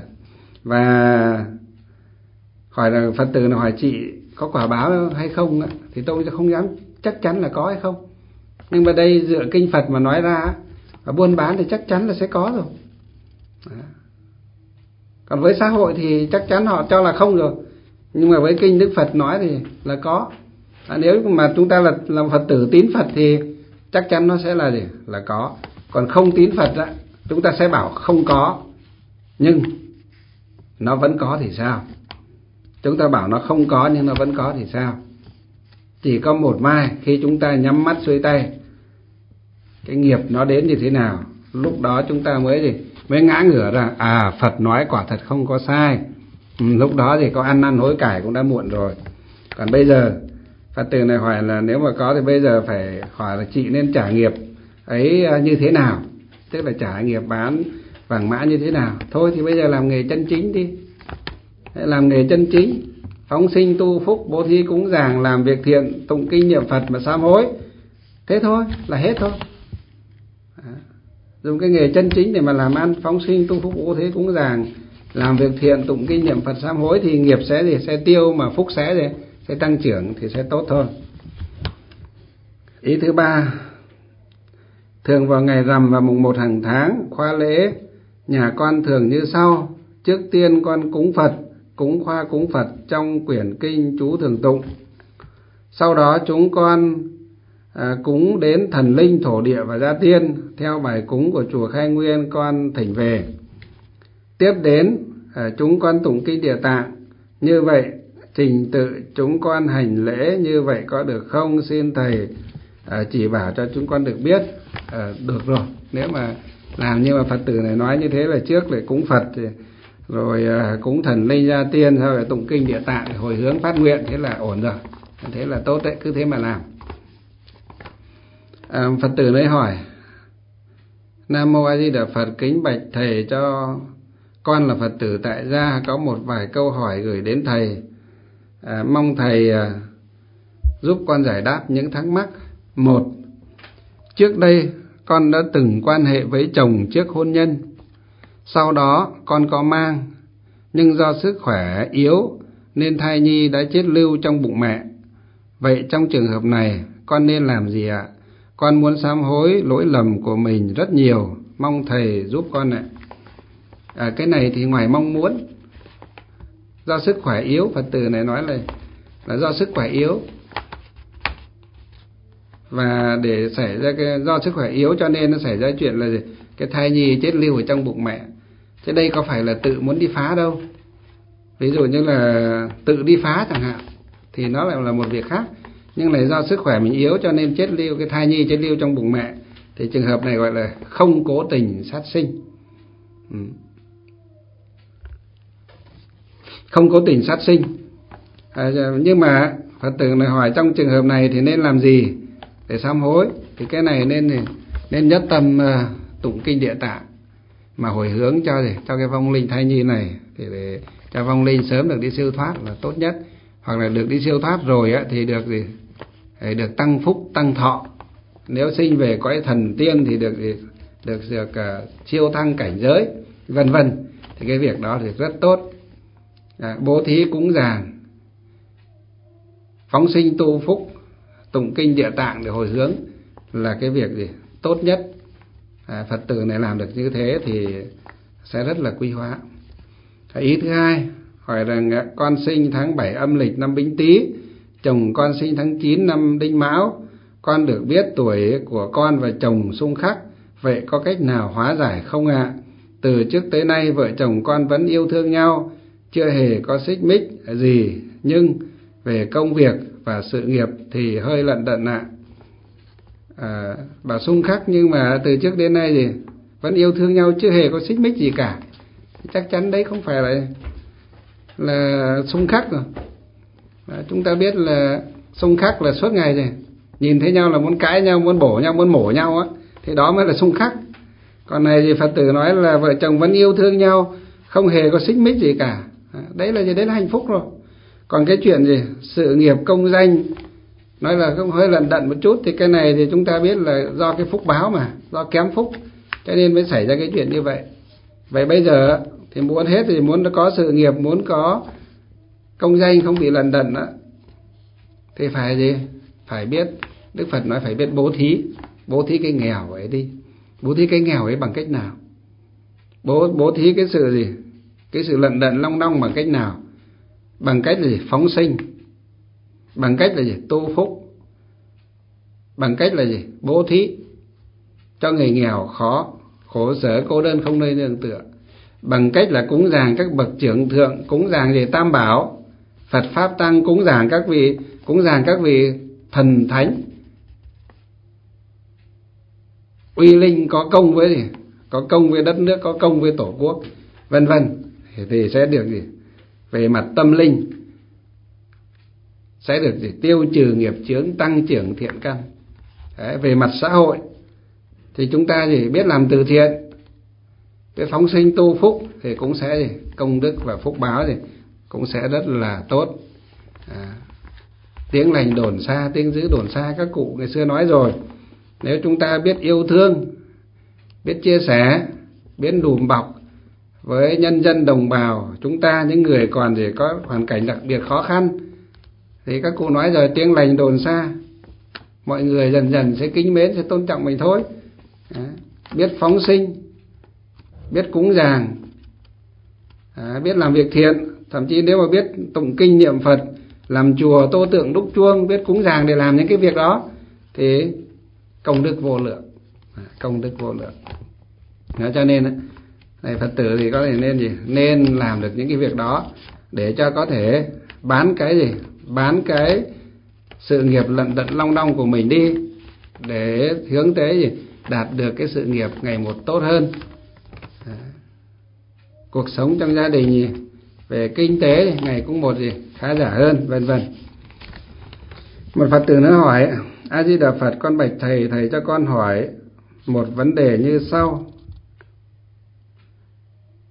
Và hỏi là Phật tử nào hỏi chị có quả báo hay không á, thì tôi không dám chắc chắn là có hay không. Nhưng mà đây dựa kinh Phật mà nói ra, và buôn bán thì chắc chắn là sẽ có rồi. Đó. Còn với xã hội thì chắc chắn họ cho là không rồi. Nhưng mà với kinh Đức Phật nói thì là có. À, nếu mà chúng ta là, là Phật tử tín Phật thì chắc chắn nó sẽ là gì? Là có. Còn không tín Phật á, chúng ta sẽ bảo không có, nhưng nó vẫn có thì sao? Chúng ta bảo nó không có nhưng nó vẫn có thì sao? Chỉ có một mai khi chúng ta nhắm mắt xuôi tay, cái nghiệp nó đến như thế nào, lúc đó chúng ta mới gì? Mới ngã ngửa ra, à Phật nói quả thật không có sai. Ừ, lúc đó thì có ăn năn hối cải cũng đã muộn rồi. Còn bây giờ Phật tử này hỏi là nếu mà có thì bây giờ phải hỏi là chị nên trả nghiệp ấy như thế nào, tức là trả nghiệp bán vàng mã như thế nào. Thôi thì bây giờ làm nghề chân chính đi, làm nghề chân chính, phóng sinh tu phúc, bố thí cúng dường, làm việc thiện, tụng kinh niệm Phật mà sám hối, thế thôi là hết thôi. Dùng cái nghề chân chính để mà làm ăn, phóng sinh tu phúc bố thí cúng dường, làm việc thiện, tụng kinh niệm Phật sám hối thì nghiệp sẽ gì? Sẽ tiêu, mà phúc sẽ gì? Sẽ tăng trưởng thì sẽ tốt thôi. Ý thứ ba, thường vào ngày rằm và mùng một hàng tháng khoa lễ, nhà con thường như sau. Trước tiên con cúng Phật, cúng khoa cúng Phật trong quyển kinh chú thường tụng. Sau đó chúng con à, cúng đến thần linh thổ địa và gia tiên theo bài cúng của chùa Khai Nguyên con thỉnh về. Tiếp đến à, chúng con tụng kinh Địa Tạng. Như vậy trình tự chúng con hành lễ như vậy có được không? Xin thầy à, chỉ bảo cho chúng con được biết. À, được rồi, nếu mà làm như mà Phật tử này nói như thế là trước lại cúng Phật thì, rồi à, cúng thần linh gia tiên, sau lại tụng kinh Địa Tạng hồi hướng phát nguyện, thế là ổn rồi, thế là tốt đấy, cứ thế mà làm. À, Phật tử này hỏi: Nam Mô A Di Đà Phật, kính bạch thầy cho con là Phật tử tại gia có một vài câu hỏi gửi đến thầy, à, mong thầy à, giúp con giải đáp những thắc mắc. Một, trước đây con đã từng quan hệ với chồng trước hôn nhân. Sau đó con có mang, nhưng do sức khỏe yếu nên thai nhi đã chết lưu trong bụng mẹ. Vậy trong trường hợp này con nên làm gì ạ? Con muốn sám hối lỗi lầm của mình rất nhiều, mong thầy giúp con ạ. À, cái này thì ngoài mong muốn, do sức khỏe yếu, Phật tử này nói là là do sức khỏe yếu, và để xảy ra cái do sức khỏe yếu cho nên nó xảy ra chuyện là gì? Cái thai nhi chết lưu ở trong bụng mẹ. Thế đây có phải là tự muốn đi phá đâu. Ví dụ như là tự đi phá chẳng hạn thì nó lại là một việc khác, nhưng là do sức khỏe mình yếu cho nên chết lưu, cái thai nhi chết lưu trong bụng mẹ, thì trường hợp này gọi là không cố tình sát sinh. ừ. Không cố tình sát sinh. À, nhưng mà Phật tử này hỏi trong trường hợp này thì nên làm gì để sám hối? Thì cái này nên nên nhất tâm uh, tụng kinh Địa Tạng mà hồi hướng cho gì cho cái vong linh thai nhi này, thì để cho vong linh sớm được đi siêu thoát là tốt nhất. Hoặc là được đi siêu thoát rồi á thì được gì để được tăng phúc tăng thọ. Nếu sinh về cõi thần tiên thì được gì được được uh, siêu thăng cảnh giới, vân vân. Thì cái việc đó thì rất tốt. À, bố thí cúng dường, phóng sinh tu phúc, tụng kinh Địa Tạng để hồi hướng là cái việc gì tốt nhất. À, Phật tử này làm được như thế thì sẽ rất là quý hóa. À, ý thứ hai hỏi rằng con sinh tháng bảy âm lịch năm Bính Tý, chồng con sinh tháng chín năm Đinh Mão. Con được biết tuổi của con và chồng xung khắc, vậy có cách nào hóa giải không ạ? À? Từ trước tới nay vợ chồng con vẫn yêu thương nhau, chưa hề có xích mích gì, nhưng về công việc và sự nghiệp thì hơi lận đận ạ. À, bà xung khắc nhưng mà từ trước đến nay thì vẫn yêu thương nhau, chưa hề có xích mích gì cả, chắc chắn đấy không phải là là xung khắc rồi. À, chúng ta biết là xung khắc là suốt ngày rồi nhìn thấy nhau là muốn cãi nhau, muốn bổ nhau, muốn mổ nhau á, thì đó mới là xung khắc. Còn này thì Phật tử nói là vợ chồng vẫn yêu thương nhau, không hề có xích mích gì cả, à, đấy là gì? Đấy là hạnh phúc rồi. Còn cái chuyện gì sự nghiệp công danh nói là không hơi lận đận một chút thì cái này thì chúng ta biết là do cái phúc báo mà, do kém phúc cho nên mới xảy ra cái chuyện như vậy. Vậy bây giờ thì muốn hết thì muốn có sự nghiệp, muốn có công danh không bị lận đận đó, thì phải gì? Phải biết, Đức Phật nói phải biết bố thí. Bố thí cái nghèo ấy đi. Bố thí cái nghèo ấy bằng cách nào? Bố, bố thí cái sự gì? Cái sự lận đận long đong bằng cách nào? Bằng cách là gì? Phóng sinh. Bằng cách là gì? Tu phúc. Bằng cách là gì? Bố thí cho người nghèo khó, khổ sở, cô đơn không nơi nương tựa. Bằng cách là cúng dường các bậc trưởng thượng, cúng dường gì? Tam bảo, Phật pháp tăng, cúng dường các vị, cúng dường các vị thần thánh uy linh có công với gì? Có công với đất nước, có công với tổ quốc, vân vân, thì sẽ được gì? Về mặt tâm linh sẽ được gì? Tiêu trừ nghiệp chướng, tăng trưởng thiện căn. Đấy, về mặt xã hội thì chúng ta gì? Biết làm từ thiện, cái phóng sinh tu phúc thì cũng sẽ gì? Công đức và phúc báo gì? Cũng sẽ rất là tốt. À, tiếng lành đồn xa, tiếng dữ đồn xa, các cụ ngày xưa nói rồi. Nếu chúng ta biết yêu thương, biết chia sẻ, biết đùm bọc với nhân dân đồng bào chúng ta, những người còn gì có hoàn cảnh đặc biệt khó khăn, thì các cụ nói rồi, tiếng lành đồn xa, mọi người dần dần sẽ kính mến, sẽ tôn trọng mình thôi. À, biết phóng sinh, biết cúng dường, à, biết làm việc thiện, thậm chí nếu mà biết tụng kinh niệm Phật, làm chùa tô tượng đúc chuông, biết cúng dường để làm những cái việc đó thì công đức vô lượng, à, công đức vô lượng. Đó, cho nên này Phật tử thì có thể nên gì? Nên làm được những cái việc đó để cho có thể bán cái gì? Bán cái sự nghiệp lận đận long đong của mình đi, để hướng tới gì? Đạt được cái sự nghiệp ngày một tốt hơn. À, cuộc sống trong gia đình gì? Về kinh tế ngày cũng một gì? Khá giả hơn, vân vân. Một Phật tử nữa hỏi: A Di Đà Phật, con bạch thầy, thầy cho con hỏi một vấn đề như sau.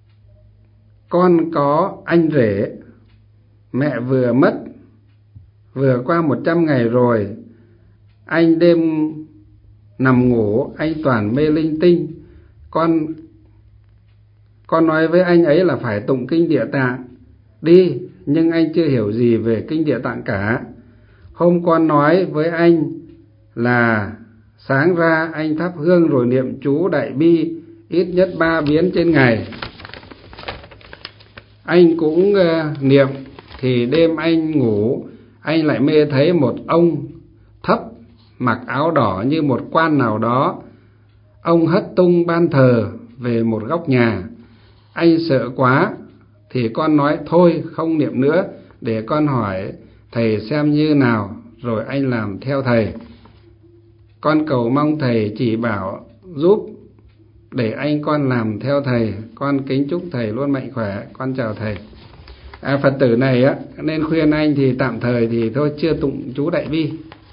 Con có anh rể, mẹ vừa mất vừa qua một trăm ngày rồi, anh đêm nằm ngủ anh toàn mê linh tinh. Con con nói với anh ấy là phải tụng kinh Địa Tạng đi, nhưng anh chưa hiểu gì về kinh Địa Tạng cả. Hôm con nói với anh là sáng ra anh thắp hương rồi niệm chú Đại Bi ít nhất ba biến trên ngày. Anh cũng uh, niệm, thì đêm anh ngủ anh lại mê thấy một ông thấp mặc áo đỏ như một quan nào đó. Ông hất tung ban thờ về một góc nhà. Anh sợ quá thì con nói thôi không niệm nữa, để con hỏi thầy xem như nào, rồi anh làm theo thầy. Con cầu mong thầy chỉ bảo giúp để anh con làm theo thầy. Con kính chúc thầy luôn mạnh khỏe. Con chào thầy. À, Phật tử này á nên khuyên anh thì tạm thời thì thôi chưa tụng chú Đại Bi,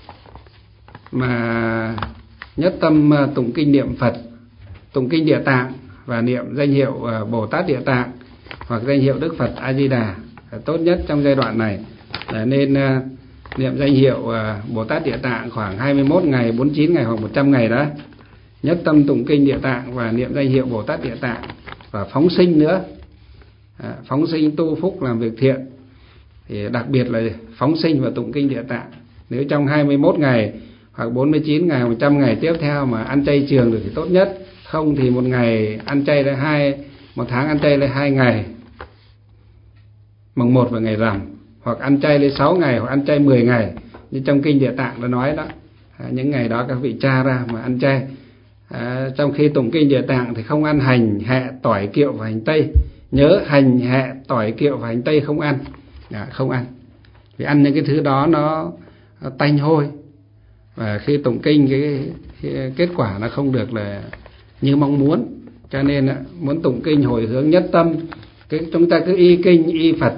mà nhất tâm tụng kinh niệm Phật, tụng kinh Địa Tạng và niệm danh hiệu Bồ Tát Địa Tạng hoặc danh hiệu Đức Phật A Di Đà tốt nhất trong giai đoạn này. Là nên niệm danh hiệu Bồ Tát Địa Tạng khoảng hai mươi mốt ngày, bốn mươi chín ngày hoặc một trăm ngày đó. Nhất tâm tụng kinh Địa Tạng và niệm danh hiệu Bồ Tát Địa Tạng, và phóng sinh nữa. À, phóng sinh tu phúc làm việc thiện, thì đặc biệt là phóng sinh và tụng kinh Địa Tạng. Nếu trong hai mươi mốt ngày hoặc bốn mươi chín ngày, một trăm ngày tiếp theo mà ăn chay trường được thì tốt nhất. Không thì một ngày ăn chay là hai, một tháng ăn chay là hai ngày, mùng một và ngày rằm, hoặc ăn chay lên sáu ngày hoặc ăn chay mười ngày như trong kinh Địa Tạng đã nói đó. À, những ngày đó các vị tra ra mà ăn chay. À, trong khi tụng kinh Địa Tạng thì không ăn hành, hẹ, tỏi, kiệu và hành tây. Nhớ hành, hẹ, tỏi, kiệu và hành tây không ăn. À, không ăn. Vì ăn những cái thứ đó nó, nó tanh hôi, và khi tụng kinh cái, cái kết quả nó không được là như mong muốn. Cho nên muốn tụng kinh hồi hướng nhất tâm, cái chúng ta cứ y kinh y Phật,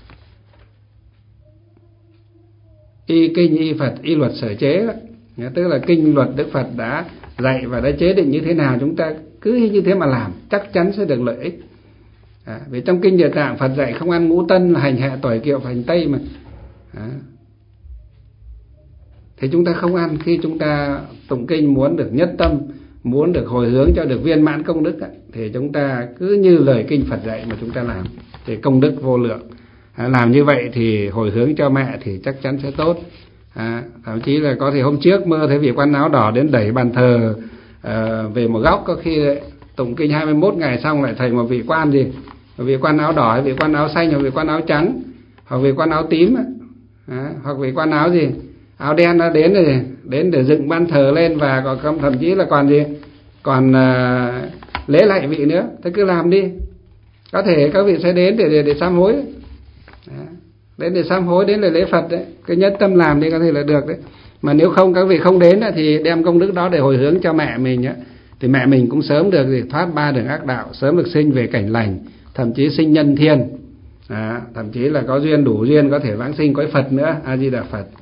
y kinh y Phật, y luật sở chế đó. Tức là kinh luật Đức Phật đã dạy và đã chế định như thế nào, chúng ta cứ như thế mà làm, chắc chắn sẽ được lợi ích. À, vì trong kinh Địa Tạng Phật dạy không ăn ngũ tân là hành, hẹ, tỏi, kiệu và hành tây mà. À, thì chúng ta không ăn. Khi chúng ta tụng kinh muốn được nhất tâm, muốn được hồi hướng cho được viên mãn công đức, thì chúng ta cứ như lời kinh Phật dạy mà chúng ta làm, thì công đức vô lượng. À, làm như vậy thì hồi hướng cho mẹ thì chắc chắn sẽ tốt. À, thậm chí là có thể hôm trước mơ thấy vị quan áo đỏ đến đẩy bàn thờ à, về một góc. Có khi tụng kinh hai mươi mốt ngày xong lại thành một vị quan gì, một vị quan áo đỏ, vị quan áo xanh, hoặc vị quan áo trắng, hoặc vị quan áo tím, à, hoặc vị quan áo gì, áo đen nó đến rồi, đến để dựng ban thờ lên, và còn thậm chí là còn gì, còn à, lễ lạy vị nữa. Thế cứ làm đi. Có thể các vị sẽ đến để để, để sám hối. À, đến để sám hối, đến để lễ Phật đấy. Cái nhất tâm làm đi có thể là được đấy. Mà nếu không, các vị không đến thì đem công đức đó để hồi hướng cho mẹ mình á, thì mẹ mình cũng sớm được thì thoát ba đường ác đạo, sớm được sinh về cảnh lành, thậm chí sinh nhân thiên. À, thậm chí là có duyên, đủ duyên có thể vãng sinh cõi Phật nữa. A Di Đà Phật.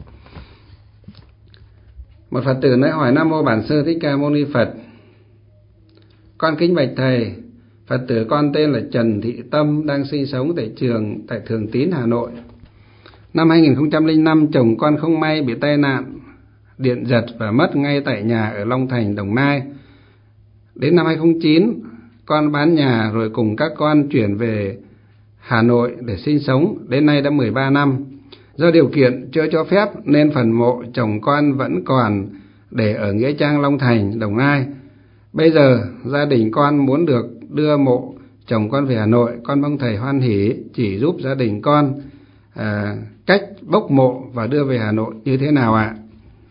Một Phật tử nói hỏi: Nam mô Bản Sư Thích Ca Mâu Ni Phật. Con kính bạch thầy, Phật tử con tên là Trần Thị Tâm, đang sinh sống tại trường tại Thường Tín, Hà Nội. Năm hai nghìn không trăm lẻ năm, chồng con không may bị tai nạn điện giật và mất ngay tại nhà ở Long Thành, Đồng Nai. Đến năm hai nghìn không trăm lẻ chín, con bán nhà rồi cùng các con chuyển về Hà Nội để sinh sống. Đến nay đã mười ba năm. Do điều kiện chưa cho phép nên phần mộ chồng con vẫn còn để ở nghĩa trang Long Thành, Đồng Nai. Bây giờ gia đình con muốn được đưa mộ chồng con về Hà Nội. Con mong thầy hoan hỷ chỉ giúp gia đình con à, cách bốc mộ và đưa về Hà Nội như thế nào ạ?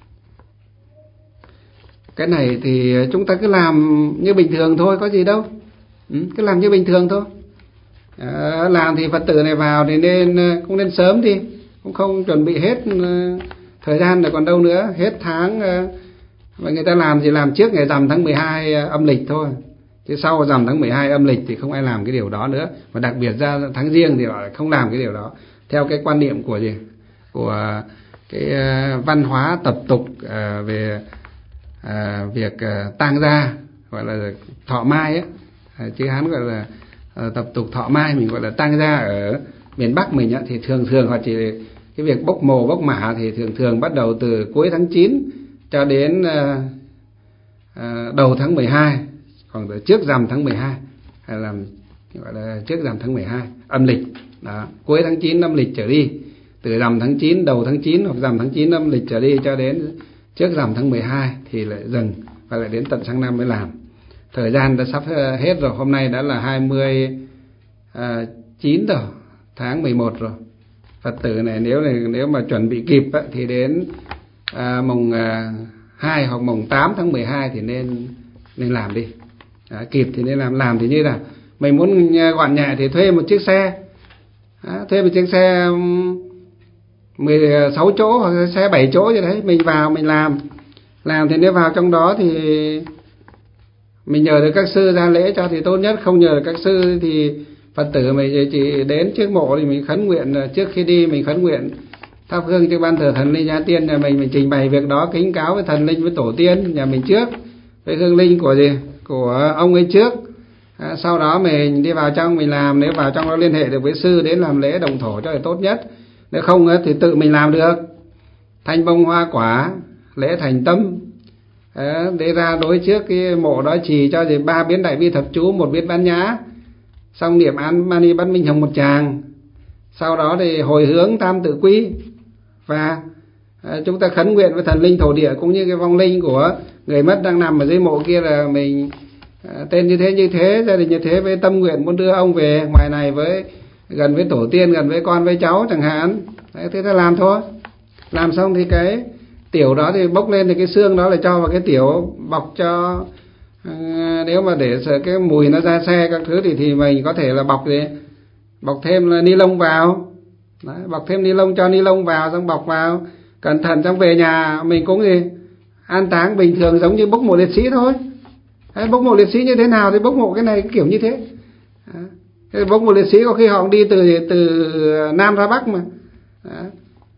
Cái này thì chúng ta cứ làm như bình thường thôi, có gì đâu. Ừ, cứ làm như bình thường thôi. À, làm thì Phật tử này vào thì nên cũng nên sớm đi, cũng không chuẩn bị hết thời gian rồi còn đâu nữa. Hết tháng mà người ta làm thì làm trước ngày rằm tháng mười hai âm lịch thôi, chứ sau rằm tháng mười hai âm lịch thì không ai làm cái điều đó nữa. Và đặc biệt ra tháng riêng thì không làm cái điều đó, theo cái quan niệm của gì, của cái văn hóa tập tục về việc tang gia, gọi là thọ mai á, chứ Hán gọi là tập tục thọ mai, mình gọi là tang gia. Ở miền Bắc mình á, thì thường thường họ chỉ cái việc bốc mồ bốc mả thì thường thường bắt đầu từ cuối tháng chín cho đến uh, uh, đầu tháng mười hai, khoảng từ trước rằm tháng mười hai, hay là gọi là trước rằm tháng mười hai âm lịch. Đó, cuối tháng chín âm lịch trở đi, từ rằm tháng chín, đầu tháng chín hoặc rằm tháng chín âm lịch trở đi cho đến trước rằm tháng mười hai thì lại dừng, và lại đến tận sang năm mới làm. Thời gian đã sắp hết rồi, hôm nay đã là hai mươi chín rồi, tháng mười một rồi. Phật tử này nếu này nếu mà chuẩn bị kịp á, thì đến à, mùng à, hai hoặc mùng tám tháng mười hai thì nên nên làm đi. À, kịp thì nên làm. Làm thì như là mình muốn gọn nhẹ thì thuê một chiếc xe, à, thuê một chiếc xe mười sáu chỗ hoặc xe bảy chỗ gì đấy, mình vào mình làm. Làm thì nếu vào trong đó thì mình nhờ được các sư ra lễ cho thì tốt nhất, không nhờ được các sư thì Phật tử mình chỉ đến trước mộ thì mình khấn nguyện, trước khi đi mình khấn nguyện thắp hương cho ban thờ thần linh gia tiên nhà mình, mình trình bày việc đó, kính cáo với thần linh với tổ tiên nhà mình trước, với hương linh của gì của ông ấy trước. À, sau đó mình đi vào trong mình làm, nếu vào trong đó liên hệ được với sư đến làm lễ động thổ cho là tốt nhất. Nếu không thì tự mình làm được, thanh bông hoa quả, lễ thành tâm. À, để ra đối trước cái mộ đó trì cho gì ba biến đại bi thập chú, một biến bát nhã, xong niệm an mani bát minh hồng một tràng. Sau đó thì hồi hướng tam tự quy, và à, chúng ta khấn nguyện với thần linh thổ địa cũng như cái vong linh của người mất đang nằm ở dưới mộ kia là mình à, tên như thế như thế, gia đình như thế, với tâm nguyện muốn đưa ông về ngoài này với gần với tổ tiên, gần với con với cháu chẳng hạn. Đấy, thế ta làm thôi. Làm xong thì cái tiểu đó thì bốc lên thì cái xương đó là cho vào cái tiểu bọc cho. À, nếu mà để sợ cái mùi nó ra xe các thứ thì thì mình có thể là bọc gì bọc thêm là ni lông vào. Đấy, bọc thêm ni lông, cho ni lông vào xong bọc vào cẩn thận, xong về nhà mình cũng gì an táng bình thường giống như bốc mộ liệt sĩ thôi. Đấy, bốc mộ liệt sĩ như thế nào thì bốc mộ cái này cái kiểu như thế. Đấy, bốc mộ liệt sĩ có khi họ cũng đi từ từ Nam ra Bắc mà. Đấy,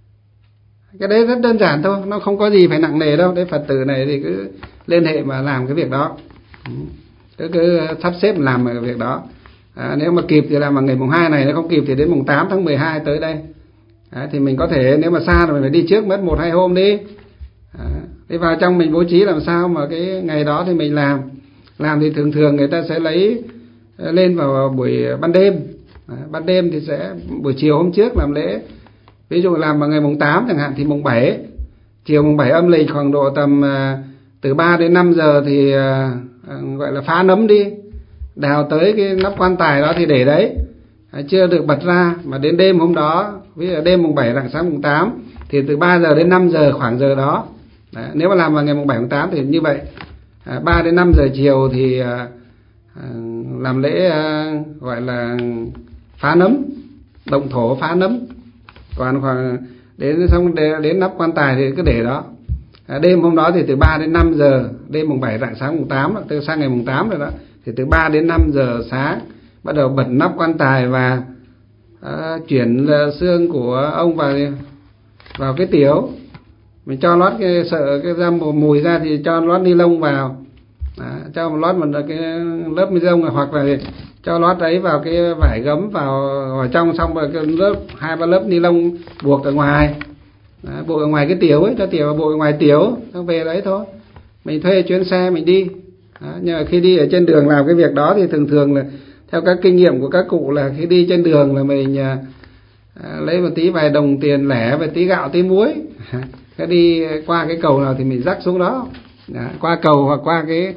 cái đấy rất đơn giản thôi, nó không có gì phải nặng nề đâu. Đấy, Phật tử này thì cứ liên hệ mà làm cái việc đó, cứ, cứ sắp xếp làm cái việc đó. À, nếu mà kịp thì làm vào ngày mùng hai này, nếu không kịp thì đến mùng tám tháng mười hai tới đây. À, thì mình có thể, nếu mà xa rồi mình phải đi trước mất một hai hôm đi. À, đi vào trong mình bố trí làm sao mà cái ngày đó thì mình làm. Làm thì thường thường người ta sẽ lấy lên vào buổi ban đêm. À, ban đêm thì sẽ buổi chiều hôm trước làm lễ. Ví dụ làm vào ngày mùng tám chẳng hạn thì mùng bảy, chiều mùng bảy âm lịch khoảng độ tầm à, từ ba đến năm giờ thì à, gọi là phá nấm đi. Đào tới cái nắp quan tài đó thì để đấy, à, chưa được bật ra. Mà đến đêm hôm đó, ví dụ đêm mùng bảy rạng sáng mùng tám thì từ ba giờ đến năm giờ khoảng giờ đó. Đấy, nếu mà làm vào ngày mùng bảy mùng tám thì như vậy, à, ba đến năm giờ chiều thì à, à, làm lễ à, gọi là phá nấm, động thổ phá nấm. Còn khoảng đến xong đến nắp quan tài thì cứ để đó. À, đêm hôm đó thì từ ba đến năm giờ, đêm mùng bảy rạng sáng mùng tám, từ sang ngày mùng tám rồi đó, thì từ ba đến năm giờ sáng bắt đầu bật nắp quan tài và à, chuyển xương của ông vào vào cái tiểu. Mình cho lót cái sợ cái ra mùi ra thì cho lót ni lông vào. À, cho một lót một cái lớp ni lông, hoặc là cho lót ấy vào cái vải gấm vào ở trong, xong rồi cái lớp hai ba lớp ni lông buộc ở ngoài. À, buộc ở ngoài cái tiểu ấy, cho tiểu buộc ở ngoài tiểu, xong về đấy thôi. Mình thuê chuyến xe mình đi. Đó, nhưng mà khi đi ở trên đường làm cái việc đó thì thường thường là theo các kinh nghiệm của các cụ là khi đi trên đường là mình à, à, lấy một tí vài đồng tiền lẻ và tí gạo tí muối. Cái đi qua cái cầu nào thì mình rắc xuống đó. Đó, qua cầu hoặc qua cái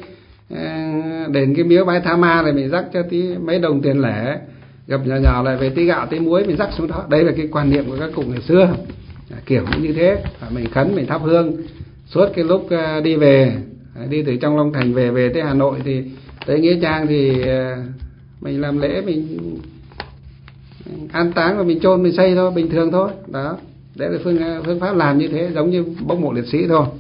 à, đền cái miếu Bái Tha Ma này mình rắc cho tí mấy đồng tiền lẻ, gặp nhỏ nhỏ lại về tí gạo tí muối mình rắc xuống đó. Đây là cái quan niệm của các cụ ngày xưa. À, kiểu như thế, và mình khấn mình thắp hương suốt cái lúc à, đi về. Đi từ trong Long Thành về về tới Hà Nội thì tới Nghĩa Trang thì mình làm lễ, mình an táng và mình chôn mình xây thôi, bình thường thôi. Đó, đấy là phương phương pháp làm như thế, giống như bốc mộ liệt sĩ thôi.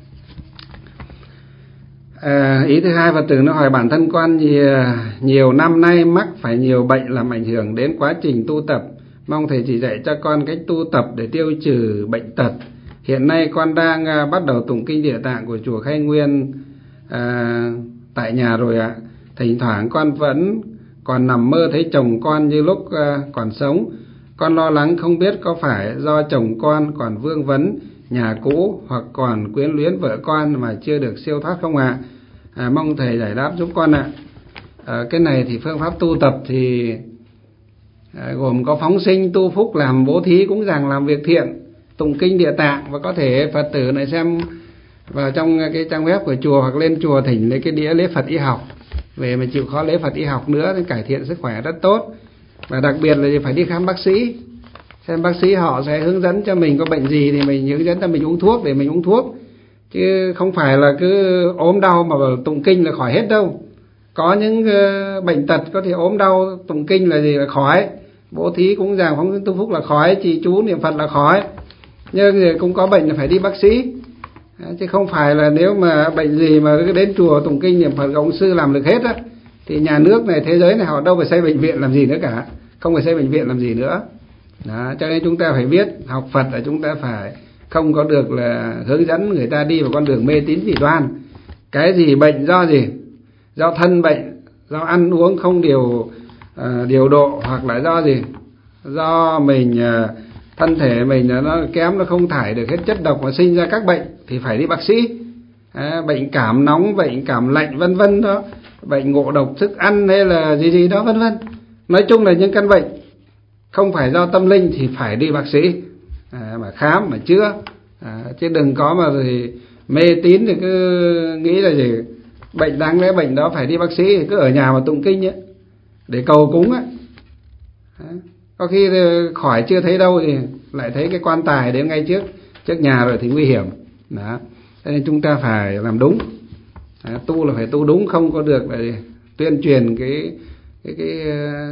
À, ý thứ hai, Phật tử nó hỏi bản thân con nhiều, nhiều năm nay mắc phải nhiều bệnh làm ảnh hưởng đến quá trình tu tập, mong thầy chỉ dạy cho con cách tu tập để tiêu trừ bệnh tật. Hiện nay con đang à, bắt đầu tụng kinh Địa Tạng của chùa Khai Nguyên à, tại nhà rồi ạ. À. Thỉnh thoảng con vẫn còn nằm mơ thấy chồng con như lúc à, còn sống. Con lo lắng không biết có phải do chồng con còn vương vấn nhà cũ hoặc còn quyến luyến vợ con mà chưa được siêu thoát không ạ? À? À, mong thầy giải đáp giúp con ạ. À, cái này thì phương pháp tu tập thì à, gồm có phóng sinh, tu phúc, làm bố thí, cúng dường, làm việc thiện, tụng kinh Địa Tạng. Và có thể Phật tử này xem vào trong cái trang web của chùa hoặc lên chùa thỉnh lấy cái đĩa lễ Phật y học về mà chịu khó lễ Phật y học nữa thì cải thiện sức khỏe rất tốt. Và đặc biệt là phải đi khám bác sĩ, xem bác sĩ họ sẽ hướng dẫn cho mình có bệnh gì thì mình hướng dẫn cho mình uống thuốc để mình uống thuốc, chứ không phải là cứ ốm đau mà tụng kinh là khỏi hết đâu. Có những bệnh tật có thể ốm đau tụng kinh là gì là khỏi, bố thí cúng dường phóng sinh tu phúc là khỏi, trì chú niệm Phật là khỏi. Nhưng cũng có bệnh là phải đi bác sĩ, chứ không phải là nếu mà bệnh gì mà cứ đến chùa tụng kinh niệm Phật ông sư làm được hết á, thì nhà nước này, thế giới này họ đâu phải xây bệnh viện làm gì nữa cả, không phải xây bệnh viện làm gì nữa. Đó, cho nên chúng ta phải biết học Phật là chúng ta phải không có được là hướng dẫn người ta đi vào con đường mê tín dị đoan. Cái gì bệnh do gì? Do thân bệnh, do ăn uống không điều uh, điều độ, hoặc là do gì? Do mình uh, thân thể mình nó kém, nó không thải được hết chất độc mà sinh ra các bệnh thì phải đi bác sĩ. À, bệnh cảm nóng, bệnh cảm lạnh vân vân đó, bệnh ngộ độc thức ăn hay là gì gì đó vân vân. Nói chung là những căn bệnh không phải do tâm linh thì phải đi bác sĩ à, mà khám mà chữa. À, chứ đừng có mà thì mê tín thì cứ nghĩ là gì bệnh đáng lẽ bệnh đó phải đi bác sĩ, thì cứ ở nhà mà tụng kinh ấy, để cầu cúng ấy. À, có khi khỏi chưa thấy đâu thì lại thấy cái quan tài đến ngay trước trước nhà rồi thì nguy hiểm. Đó, cho nên chúng ta phải làm đúng. À, tu là phải tu đúng, không có được là tuyên truyền cái cái cái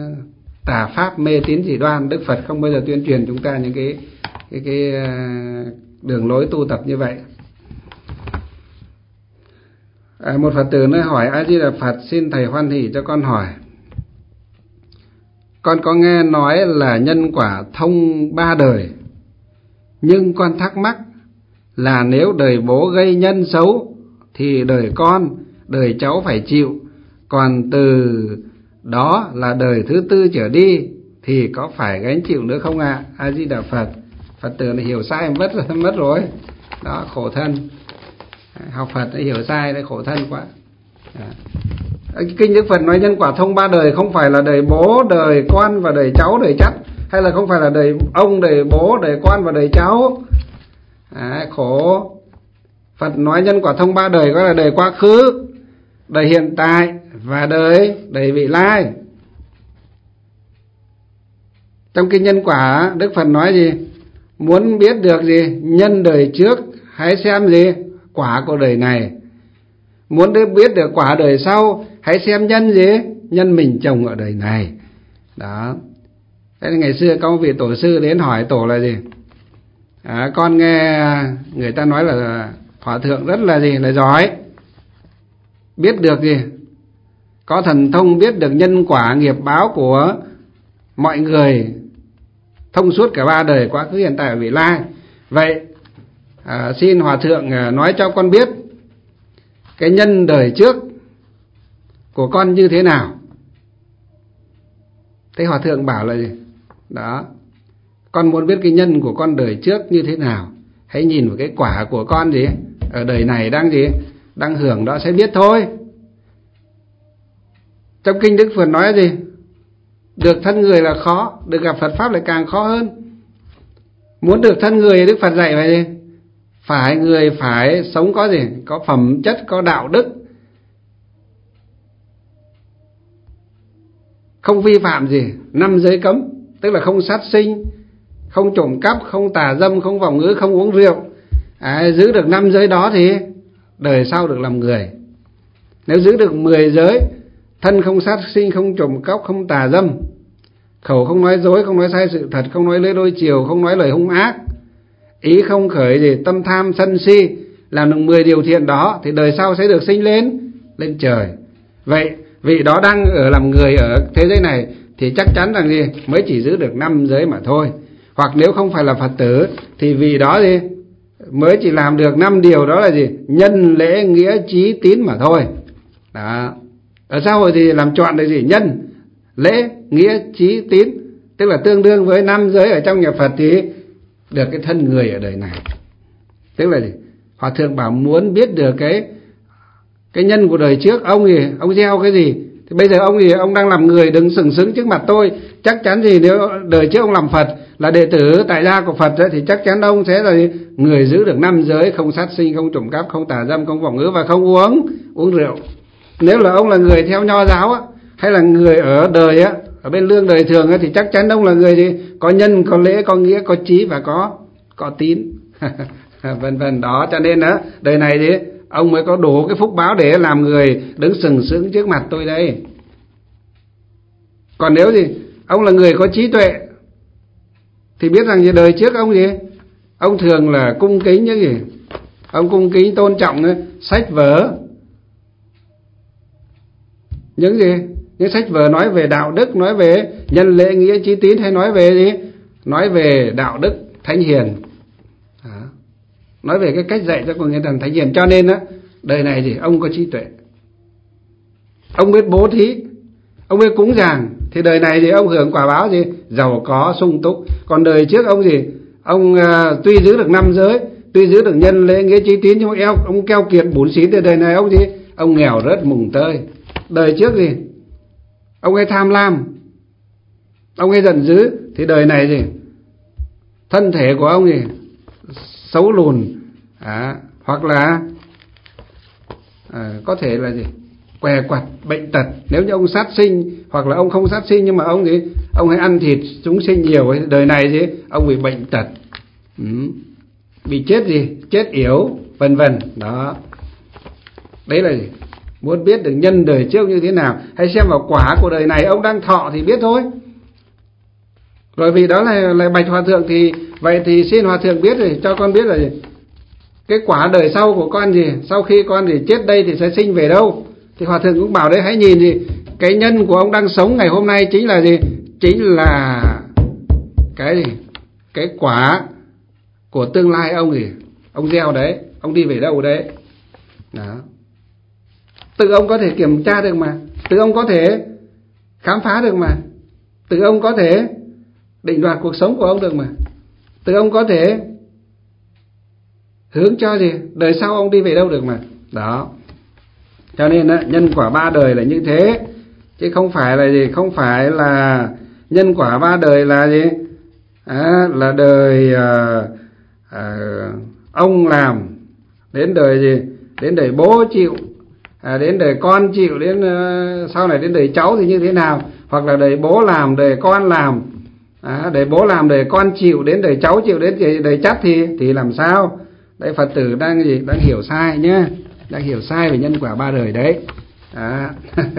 tà pháp mê tín dị đoan. Đức Phật không bao giờ tuyên truyền chúng ta những cái cái cái đường lối tu tập như vậy. À, một Phật tử nói hỏi: A Di Đà Phật, xin thầy hoan hỷ cho con hỏi. Con có nghe nói là nhân quả thông ba đời, nhưng con thắc mắc là nếu đời bố gây nhân xấu thì đời con, đời cháu phải chịu, còn từ đó là đời thứ tư trở đi thì có phải gánh chịu nữa không ạ? À? A Di Đà Phật. Phật tử này hiểu sai mất rồi, mất rồi. Đó, khổ thân. Học Phật hiểu sai đấy, khổ thân quá. À. Kinh Đức Phật nói nhân quả thông ba đời không phải là đời bố, đời con và đời cháu, đời chắt, hay là không phải là đời ông, đời bố, đời con và đời cháu. À, khổ. Phật nói nhân quả thông ba đời có là đời quá khứ, đời hiện tại và đời đời vị lai. Trong kinh nhân quả Đức Phật nói gì? Muốn biết được gì? Nhân đời trước hãy xem gì? Quả của đời này. Muốn biết được quả đời sau hãy xem nhân gì? Nhân mình trồng ở đời này. Đó. Thế ngày xưa có một vị tổ sư đến hỏi tổ là gì? À, con nghe người ta nói là hòa thượng rất là gì? Là giỏi. Biết được gì? Có thần thông biết được nhân quả nghiệp báo của mọi người, thông suốt cả ba đời quá khứ hiện tại và vị lai. Vậy à, xin hòa thượng à, nói cho con biết cái nhân đời trước của con như thế nào. Thế hòa thượng bảo là gì? Đó, con muốn biết cái nhân của con đời trước như thế nào, hãy nhìn vào cái quả của con gì ở đời này đang gì đang hưởng đó sẽ biết thôi. Trong kinh Đức Phật nói gì? Được thân người là khó, được gặp Phật Pháp lại càng khó hơn. Muốn được thân người Đức Phật dạy phải gì? Phải người phải sống có gì? Có phẩm chất, có đạo đức, không vi phạm gì năm giới cấm, tức là không sát sinh, không trộm cắp, không tà dâm, không vọng ngữ, không uống rượu. À, giữ được năm giới đó thì đời sau được làm người. Nếu giữ được mười giới, thân không sát sinh, không trộm cắp, không tà dâm, khẩu không nói dối, không nói sai sự thật, không nói lưỡi đôi chiều, không nói lời hung ác, ý không khởi gì tâm tham sân si, làm được mười điều thiện đó thì đời sau sẽ được sinh lên lên trời. Vậy vị đó đang ở làm người ở thế giới này thì chắc chắn rằng gì mới chỉ giữ được năm giới mà thôi. Hoặc nếu không phải là Phật tử thì vị đó gì mới chỉ làm được năm điều, đó là gì? Nhân, lễ, nghĩa, trí, tín mà thôi. Đó. Ở xã hội thì làm chọn được gì? Nhân, lễ, nghĩa, trí, tín. tức là tương đương với năm giới ở trong nhà Phật thì được cái thân người ở đời này. Tức là gì? Hòa thượng bảo muốn biết được cái cái nhân của đời trước, ông gì ông gieo cái gì, thì bây giờ ông gì ông đang làm người đứng sừng sững trước mặt tôi, chắc chắn gì nếu đời trước ông làm Phật là đệ tử tại gia của Phật ấy, thì chắc chắn ông sẽ là người giữ được năm giới, không sát sinh, không trộm cắp, không tà dâm, không vọng ngữ và không uống uống rượu. Nếu là ông là người theo Nho giáo á, hay là người ở đời á, ở bên lương đời thường á, thì chắc chắn ông là người gì có nhân, có lễ, có nghĩa, có trí và có có tín. Vân vân đó, cho nên đó đời này thì ông mới có đủ cái phúc báo để làm người đứng sừng sững trước mặt tôi đây. Còn nếu gì ông là người có trí tuệ thì biết rằng gì đời trước ông gì ông thường là cung kính những gì ông cung kính tôn trọng ấy, sách vở, những gì những sách vở nói về đạo đức, nói về nhân lễ nghĩa trí tín, hay nói về gì nói về đạo đức thánh hiền, đó. Nói về cái cách dạy cho con người thần thánh hiền. Cho nên á đời này gì ông có trí tuệ, ông biết bố thí, ông biết cúng dường, thì đời này thì ông hưởng quả báo gì giàu có sung túc. Còn đời trước ông gì ông uh, tuy giữ được năm giới, tuy giữ được nhân lễ nghĩa trí tín, nhưng mà ông keo kiệt bủn xỉn, thì đời này ông gì ông nghèo rớt mùng tơi. Đời trước gì ông ấy tham lam, ông ấy giận dữ, thì đời này gì thân thể của ông gì xấu lùn, à, hoặc là à, có thể là gì què quặt, bệnh tật. Nếu như ông sát sinh, hoặc là ông không sát sinh nhưng mà ông gì ông hay ăn thịt chúng sinh nhiều ấy, đời này gì ông bị bệnh tật, ừ. bị chết gì chết yểu, vân vân đó. Đấy là gì muốn biết được nhân đời trước như thế nào, hãy xem vào quả của đời này ông đang thọ thì biết thôi. Rồi vì đó là, là bạch hòa thượng, thì vậy thì xin hòa thượng biết rồi cho con biết là gì cái quả đời sau của con gì, sau khi con gì chết đây thì sẽ sinh về đâu. Thì hòa thượng cũng bảo đấy, hãy nhìn gì cái nhân của ông đang sống ngày hôm nay chính là gì chính là cái gì cái quả của tương lai ông gì ông gieo đấy, ông đi về đâu đấy đó. Tự ông có thể kiểm tra được mà, tự ông có thể khám phá được mà, tự ông có thể định đoạt cuộc sống của ông được mà, tự ông có thể hướng cho gì đời sau ông đi về đâu được mà đó. Cho nên đó, nhân quả ba đời là như thế, chứ không phải là gì không phải là nhân quả ba đời là gì à, là đời à, à, ông làm, đến đời gì đến đời bố chịu, à, đến đời con chịu, đến uh, sau này đến đời cháu thì như thế nào, hoặc là đời bố làm đời con làm, à, đời bố làm đời con chịu, đến đời cháu chịu, đến đời chắt thì thì làm sao. Đây Phật tử đang gì đang hiểu sai nhá, đang hiểu sai về nhân quả ba đời đấy. À.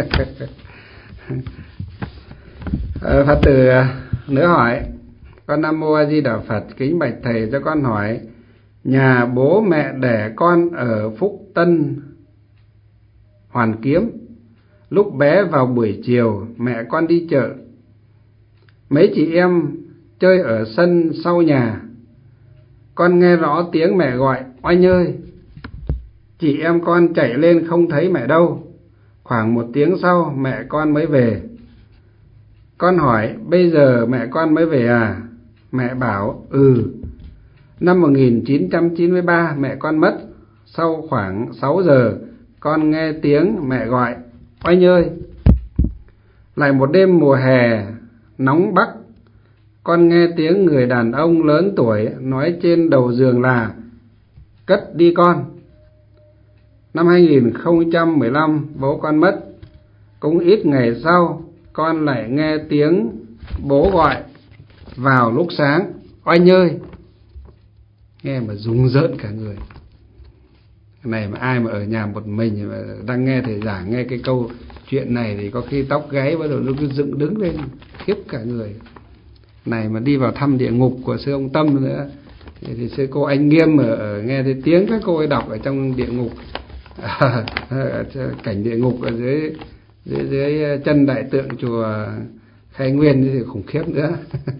Phật tử nữa hỏi: con Nam Mô A Di Đà Phật, kính bạch thầy cho con hỏi, nhà bố mẹ đẻ con ở Phúc Tân, Hoàn Kiếm. Lúc bé vào buổi chiều mẹ con đi chợ, mấy chị em chơi ở sân sau nhà, con nghe rõ tiếng mẹ gọi oanh ơi. Chị em con chạy lên không thấy mẹ đâu. Khoảng một tiếng sau mẹ con mới về. Con hỏi bây giờ mẹ con mới về à? Mẹ bảo ừ. Năm một nghìn chín trăm chín mươi ba mẹ con mất. Sau khoảng sáu giờ con nghe tiếng mẹ gọi oanh ơi. Lại một đêm mùa hè nóng bắc, con nghe tiếng người đàn ông lớn tuổi nói trên đầu giường là cất đi con. Năm hai nghìn không trăm mười lăm bố con mất. Cũng ít ngày sau con lại nghe tiếng bố gọi vào lúc sáng oanh ơi. Nghe mà rùng rợn cả người. Cái này mà ai mà ở nhà một mình mà đang nghe thầy giảng nghe cái câu chuyện này thì có khi tóc gáy bắt đầu nó cứ dựng đứng lên khiếp cả người. Này mà đi vào thăm địa ngục của sư ông Tâm nữa thì, thì sư cô Anh Nghiêm ở, ở nghe thấy tiếng các cô ấy đọc ở trong địa ngục, à, cảnh địa ngục ở dưới dưới dưới chân đại tượng chùa Khai Nguyên thì khủng khiếp nữa.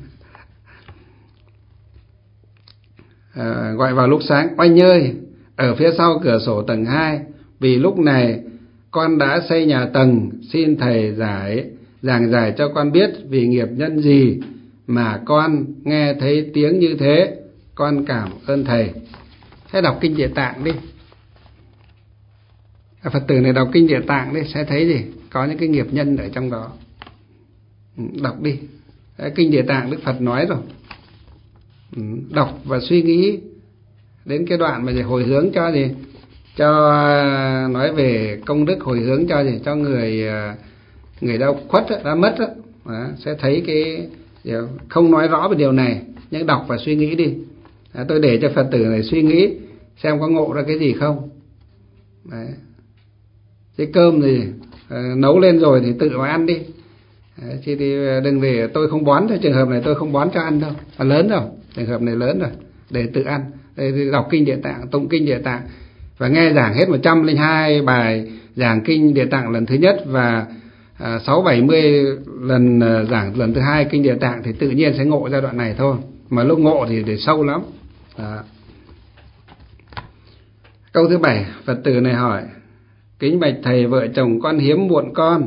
À, gọi vào lúc sáng oanh ơi. Ở phía sau cửa sổ tầng hai, vì lúc này con đã xây nhà tầng, xin thầy giải giảng giải cho con biết vì nghiệp nhân gì mà con nghe thấy tiếng như thế, con cảm ơn thầy. Hãy đọc kinh Địa Tạng đi. Phật tử này đọc kinh Địa Tạng đi sẽ thấy gì? Có những cái nghiệp nhân ở trong đó. Đọc đi. Kinh Địa Tạng Đức Phật nói rồi. Đọc và suy nghĩ đến cái đoạn mà hồi hướng cho gì? Cho nói về công đức hồi hướng cho gì? Cho người người đã khuất đã mất đó. Đó, sẽ thấy cái không nói rõ về điều này, nhưng đọc và suy nghĩ đi. Đó, tôi để cho Phật tử này suy nghĩ xem có ngộ ra cái gì không. Đấy. Cái cơm thì uh, nấu lên rồi thì tự mà ăn đi. Đấy, chứ thì đừng để tôi không bón, trường hợp này tôi không bón cho ăn đâu, mà lớn rồi, trường hợp này lớn rồi, để tự ăn. Để đọc kinh Địa Tạng, tụng kinh Địa Tạng và nghe giảng hết một trăm lẻ hai bài giảng kinh Địa Tạng lần thứ nhất và sáu bảy mươi lần giảng lần thứ hai kinh Địa Tạng thì tự nhiên sẽ ngộ giai đoạn này thôi, mà lúc ngộ thì để sâu lắm. Đó. Câu thứ bảy, Phật tử này hỏi: kính bạch thầy, vợ chồng con hiếm muộn con,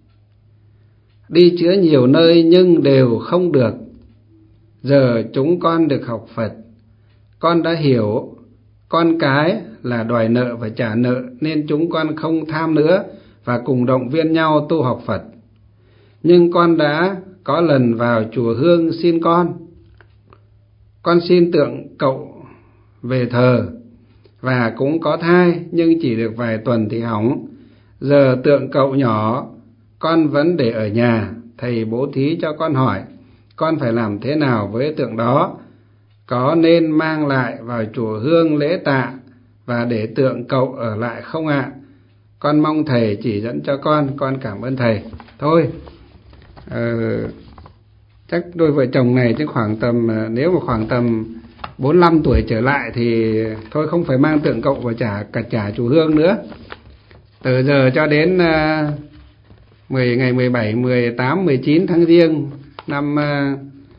đi chữa nhiều nơi nhưng đều không được. Giờ chúng con được học Phật, con đã hiểu con cái là đòi nợ và trả nợ, nên chúng con không tham nữa và cùng động viên nhau tu học Phật. Nhưng con đã có lần vào chùa Hương xin con, con xin tượng cậu về thờ và cũng có thai, nhưng chỉ được vài tuần thì hỏng. Giờ tượng cậu nhỏ con vẫn để ở nhà, thầy bố thí cho con hỏi con phải làm thế nào với tượng đó, có nên mang lại vào chùa Hương lễ tạ và để tượng cậu ở lại không ạ? Con mong thầy chỉ dẫn cho con, con cảm ơn thầy. Thôi ờ, chắc đôi vợ chồng này chứ khoảng tầm, nếu mà khoảng tầm bốn mươi lăm tuổi trở lại thì thôi không phải mang tượng cậu và trả cả trả chùa Hương nữa. Từ giờ cho đến uh, mười ngày mười bảy, mười tám, mười chín tháng Giêng năm uh,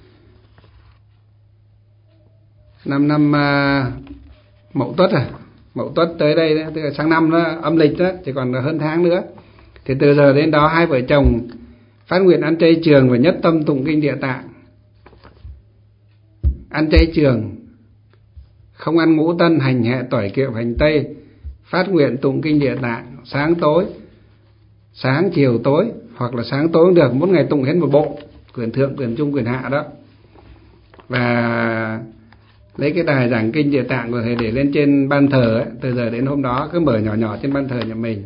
năm năm uh, Mậu Tuất à, Mậu Tuất tới đây đấy, tức là sang năm đó, âm lịch đó, chỉ còn hơn tháng nữa. Thì từ giờ đến đó hai vợ chồng phát nguyện ăn chay trường và nhất tâm tụng kinh Địa Tạng. Ăn chay trường, không ăn ngũ tân, hành hẹ, tỏi, kiệu, hành tây, phát nguyện tụng kinh Địa Tạng sáng tối, sáng chiều tối, hoặc là sáng tối cũng được, mỗi ngày tụng hết một bộ, quyển thượng, quyển trung, quyển hạ đó. Và lấy cái đài giảng kinh Địa Tạng của thầy để lên trên ban thờ ấy, từ giờ đến hôm đó cứ mở nhỏ nhỏ trên ban thờ nhà mình.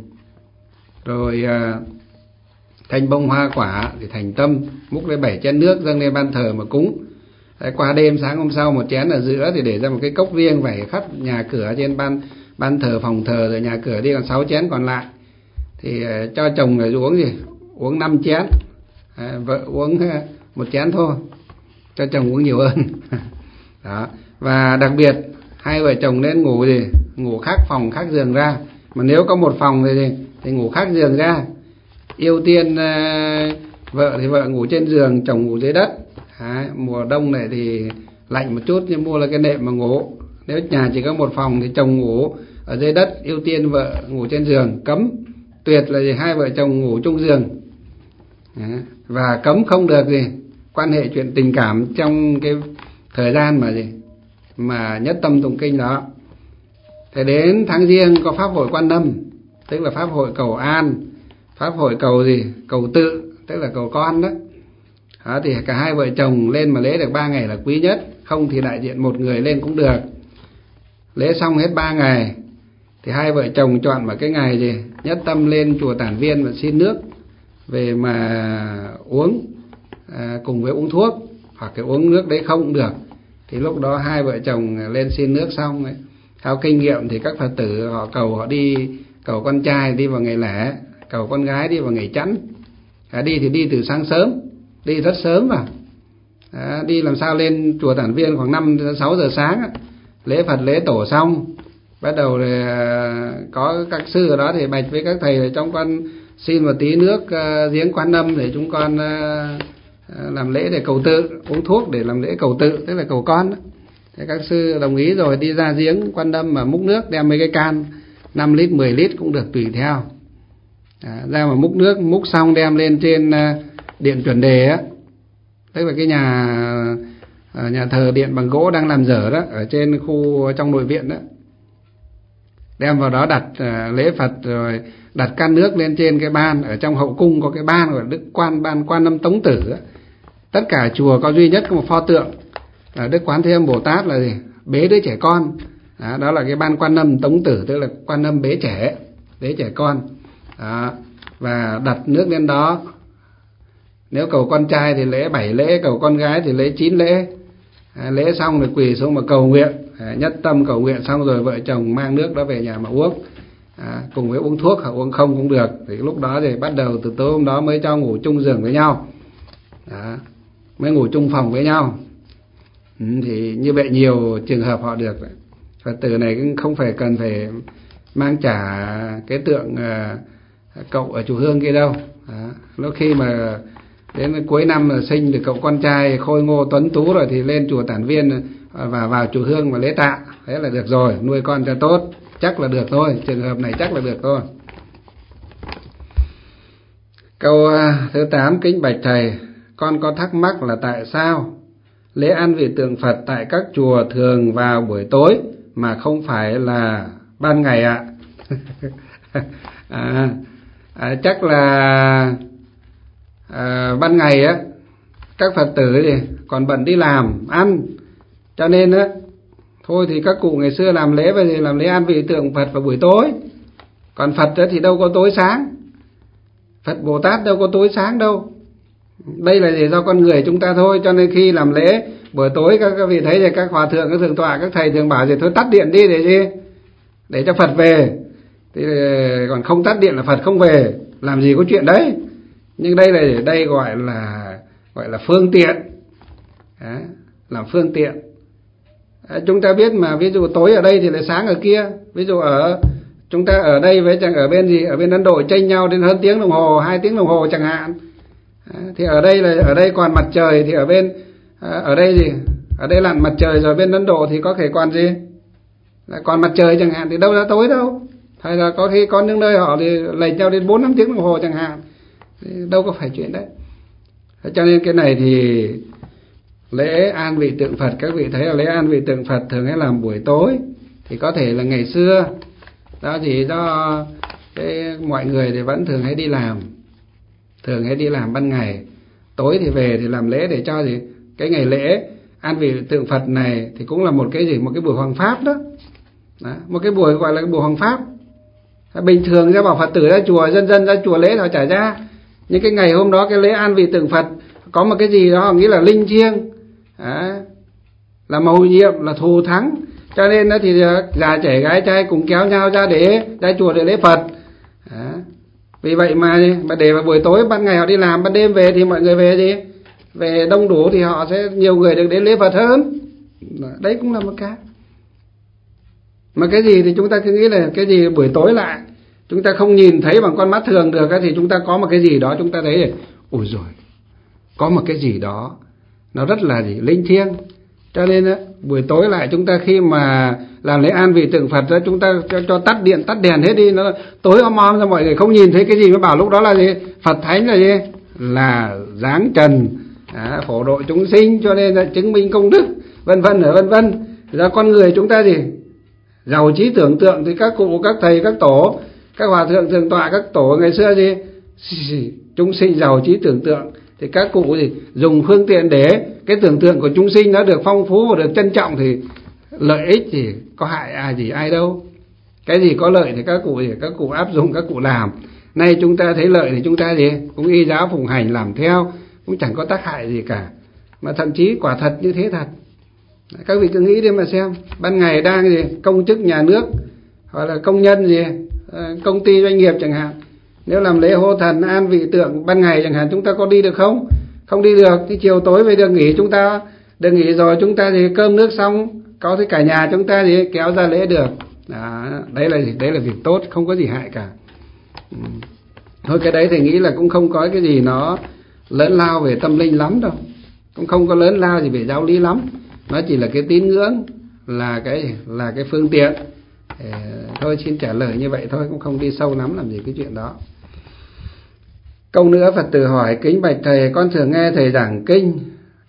Rồi uh, thanh bông hoa quả thì thành tâm, múc lấy bảy chén nước dâng lên ban thờ mà cúng. Đấy, qua đêm sáng hôm sau một chén ở giữa thì để ra một cái cốc riêng vẩy khắp nhà cửa trên ban ban thờ, phòng thờ, rồi nhà cửa đi, còn sáu chén còn lại thì uh, cho chồng là uống gì uống năm chén, à, vợ uống uh, một chén thôi, cho chồng uống nhiều hơn. Đó. Và đặc biệt hai vợ chồng nên ngủ gì ngủ khác phòng khác giường ra, mà nếu có một phòng thì gì? Thì ngủ khác giường ra. Ưu tiên uh, vợ thì vợ ngủ trên giường, chồng ngủ dưới đất. À, mùa đông này thì lạnh một chút nhưng mua là cái nệm mà ngủ. Nếu nhà chỉ có một phòng thì chồng ngủ ở dưới đất, ưu tiên vợ ngủ trên giường. Cấm tuyệt là gì? Hai vợ chồng ngủ chung giường. À, và cấm không được gì quan hệ chuyện tình cảm trong cái thời gian mà gì mà nhất tâm tụng kinh đó. Thế đến tháng Giêng có pháp hội Quan Âm, tức là pháp hội cầu an, pháp hội cầu gì cầu tự, tức là cầu con đó. Đó thì cả hai vợ chồng lên mà lễ được ba ngày là quý nhất, không thì đại diện một người lên cũng được. Lễ xong hết ba ngày thì hai vợ chồng chọn một cái ngày gì nhất tâm lên chùa Tản Viên và xin nước về mà uống, à, cùng với uống thuốc, hoặc cái uống nước đấy không cũng được. Thì lúc đó hai vợ chồng lên xin nước xong ấy, theo kinh nghiệm thì các Phật tử họ cầu, họ đi cầu con trai đi vào ngày lẻ, cầu con gái đi vào ngày chẵn. À, đi thì đi từ sáng sớm, đi rất sớm vào. À, đi làm sao lên chùa Tản Viên khoảng năm sáu giờ sáng, lễ Phật lễ tổ xong, bắt đầu thì có các sư ở đó thì bạch với các thầy là trong con xin một tí nước uh, giếng Quan Âm để chúng con uh, làm lễ để cầu tự, uống thuốc để làm lễ cầu tự, tức là cầu con đó. Thế các sư đồng ý rồi, đi ra giếng Quan Âm mà múc nước, đem mấy cái can năm lít, mười lít cũng được tùy theo. À, ra mà múc nước, múc xong đem lên trên uh, điện chuẩn đề á, tức là cái nhà nhà thờ điện bằng gỗ đang làm dở đó, ở trên khu trong nội viện đó, đem vào đó đặt lễ Phật, rồi đặt can nước lên trên cái ban. Ở trong hậu cung có cái ban gọi là Đức Quan Ban Quan Âm Tống Tử đó. Tất cả chùa có duy nhất có một pho tượng là Đức Quán Thế Âm Bồ Tát là gì? Bế đứa trẻ con. Đó, đó là cái ban Quan Âm Tống Tử, tức là Quan Âm bế trẻ, bế trẻ con. Đó, và đặt nước lên đó. Nếu cầu con trai thì lễ bảy lễ, cầu con gái thì lễ chín lễ. À, lễ xong rồi quỳ xuống mà cầu nguyện, à, nhất tâm cầu nguyện xong rồi vợ chồng mang nước đó về nhà mà uống. À, cùng với uống thuốc hoặc uống không cũng được. Thì lúc đó thì bắt đầu từ tối hôm đó mới cho ngủ chung giường với nhau. Đó, mới ngủ chung phòng với nhau. Ừ, thì như vậy nhiều trường hợp họ được. Phật tử này cũng không phải cần phải mang trả cái tượng à, cậu ở chùa Hương kia đâu. Đó, lúc khi mà đến cuối năm là sinh được cậu con trai khôi ngô tuấn tú rồi thì lên chùa Tản Viên và vào chùa Hương mà lễ tạ, thế là được rồi, nuôi con cho tốt, chắc là được thôi, trường hợp này chắc là được thôi. Câu thứ tám, kính bạch thầy, con có thắc mắc là tại sao lễ an vị tượng Phật tại các chùa thường vào buổi tối mà không phải là ban ngày ạ? à, à, chắc là à, ban ngày á các Phật tử thì còn bận đi làm ăn, cho nên á thôi thì các cụ ngày xưa làm lễ về thì làm lễ an vị tượng Phật vào buổi tối. Còn Phật thì đâu có tối sáng, Phật Bồ Tát đâu có tối sáng đâu. Đây là để do con người chúng ta thôi. Cho nên khi làm lễ buổi tối, các vị thấy thì các hòa thượng, các thượng tọa, các thầy thường bảo thì thôi tắt điện đi để gì, để cho Phật về. Thì còn không tắt điện là Phật không về, làm gì có chuyện đấy. Nhưng đây là để đây gọi là gọi là phương tiện. Đó, làm phương tiện. À, chúng ta biết mà, ví dụ tối ở đây thì lại sáng ở kia. Ví dụ ở chúng ta ở đây với chẳng ở bên gì, ở bên Ấn Độ chênh nhau đến hơn tiếng đồng hồ, hai tiếng đồng hồ chẳng hạn. À, thì ở đây là ở đây còn mặt trời thì ở bên à, ở đây gì, ở đây lặn mặt trời rồi bên Ấn Độ thì có thể còn gì, là còn mặt trời chẳng hạn, thì đâu ra tối đâu. Hay là có khi có những nơi họ thì lệch nhau đến bốn năm tiếng đồng hồ chẳng hạn, thì đâu có phải chuyện đấy. Cho nên cái này thì lễ an vị tượng Phật, các vị thấy là lễ an vị tượng Phật thường hay làm buổi tối. Thì có thể là ngày xưa đó thì do cái mọi người thì vẫn thường hay đi làm, thường hay đi làm ban ngày, tối thì về thì làm lễ để cho gì cái ngày lễ an vị tượng Phật này thì cũng là một cái gì, một cái buổi hoằng pháp đó. Đó, một cái buổi gọi là cái buổi hoằng pháp. Bình thường ra bảo Phật tử ra chùa, dân dân ra chùa lễ họ trả ra. Nhưng cái ngày hôm đó cái lễ an vị tượng Phật có một cái gì đó nghĩ là linh thiêng, là mầu nhiệm, là thù thắng. Cho nên đó thì già trẻ gái trai cùng kéo nhau ra để ra chùa để lễ Phật. Đó. Vì vậy mà mà để vào buổi tối, ban ngày họ đi làm, ban đêm về thì mọi người về gì, về đông đủ thì họ sẽ nhiều người được đến lễ Phật hơn. Đấy cũng là một cái. Mà cái gì thì chúng ta cứ nghĩ là cái gì buổi tối lại chúng ta không nhìn thấy bằng con mắt thường được, thì chúng ta có một cái gì đó chúng ta thấy, ôi rồi có một cái gì đó nó rất là gì linh thiêng. Cho nên á, buổi tối lại chúng ta khi mà làm lễ an vị tượng Phật đó, chúng ta cho, cho tắt điện tắt đèn hết đi, nó tối om om ra mọi người không nhìn thấy cái gì, mới bảo lúc đó là gì, Phật thánh là gì, là dáng trần, à, phổ độ chúng sinh, cho nên là chứng minh công đức, vân vân ở vân vân. Ra con người chúng ta gì giàu trí tưởng tượng, thì các cụ, các thầy, các tổ, các hòa thượng thượng tọa, các tổ ngày xưa gì chúng sinh giàu trí tưởng tượng, thì các cụ gì dùng phương tiện để cái tưởng tượng của chúng sinh nó được phong phú và được trân trọng, thì lợi ích thì có hại ai gì ai đâu. Cái gì có lợi thì các cụ gì các cụ áp dụng, các cụ làm. Nay chúng ta thấy lợi thì chúng ta gì cũng y giáo phụng hành làm theo, cũng chẳng có tác hại gì cả, mà thậm chí quả thật như thế thật. Các vị cứ nghĩ đi mà xem, ban ngày đang gì công chức nhà nước hoặc là công nhân gì công ty doanh nghiệp chẳng hạn, nếu làm lễ hô thần an vị tượng ban ngày chẳng hạn, chúng ta có đi được không? Không đi được. Thì chiều tối về được nghỉ, chúng ta được nghỉ rồi, chúng ta thì cơm nước xong có thấy cả nhà chúng ta thì kéo ra lễ được. Đó, đấy là gì? Đấy là việc tốt, không có gì hại cả. Ừ. Thôi cái đấy thì nghĩ là cũng không có cái gì nó lớn lao về tâm linh lắm đâu, cũng không có lớn lao gì về giáo lý lắm. Nó chỉ là cái tín ngưỡng, là cái là cái phương tiện. Để, thôi xin trả lời như vậy thôi, cũng không đi sâu lắm làm gì cái chuyện đó. Câu nữa Phật tử hỏi: kính bạch thầy, con thường nghe thầy giảng kinh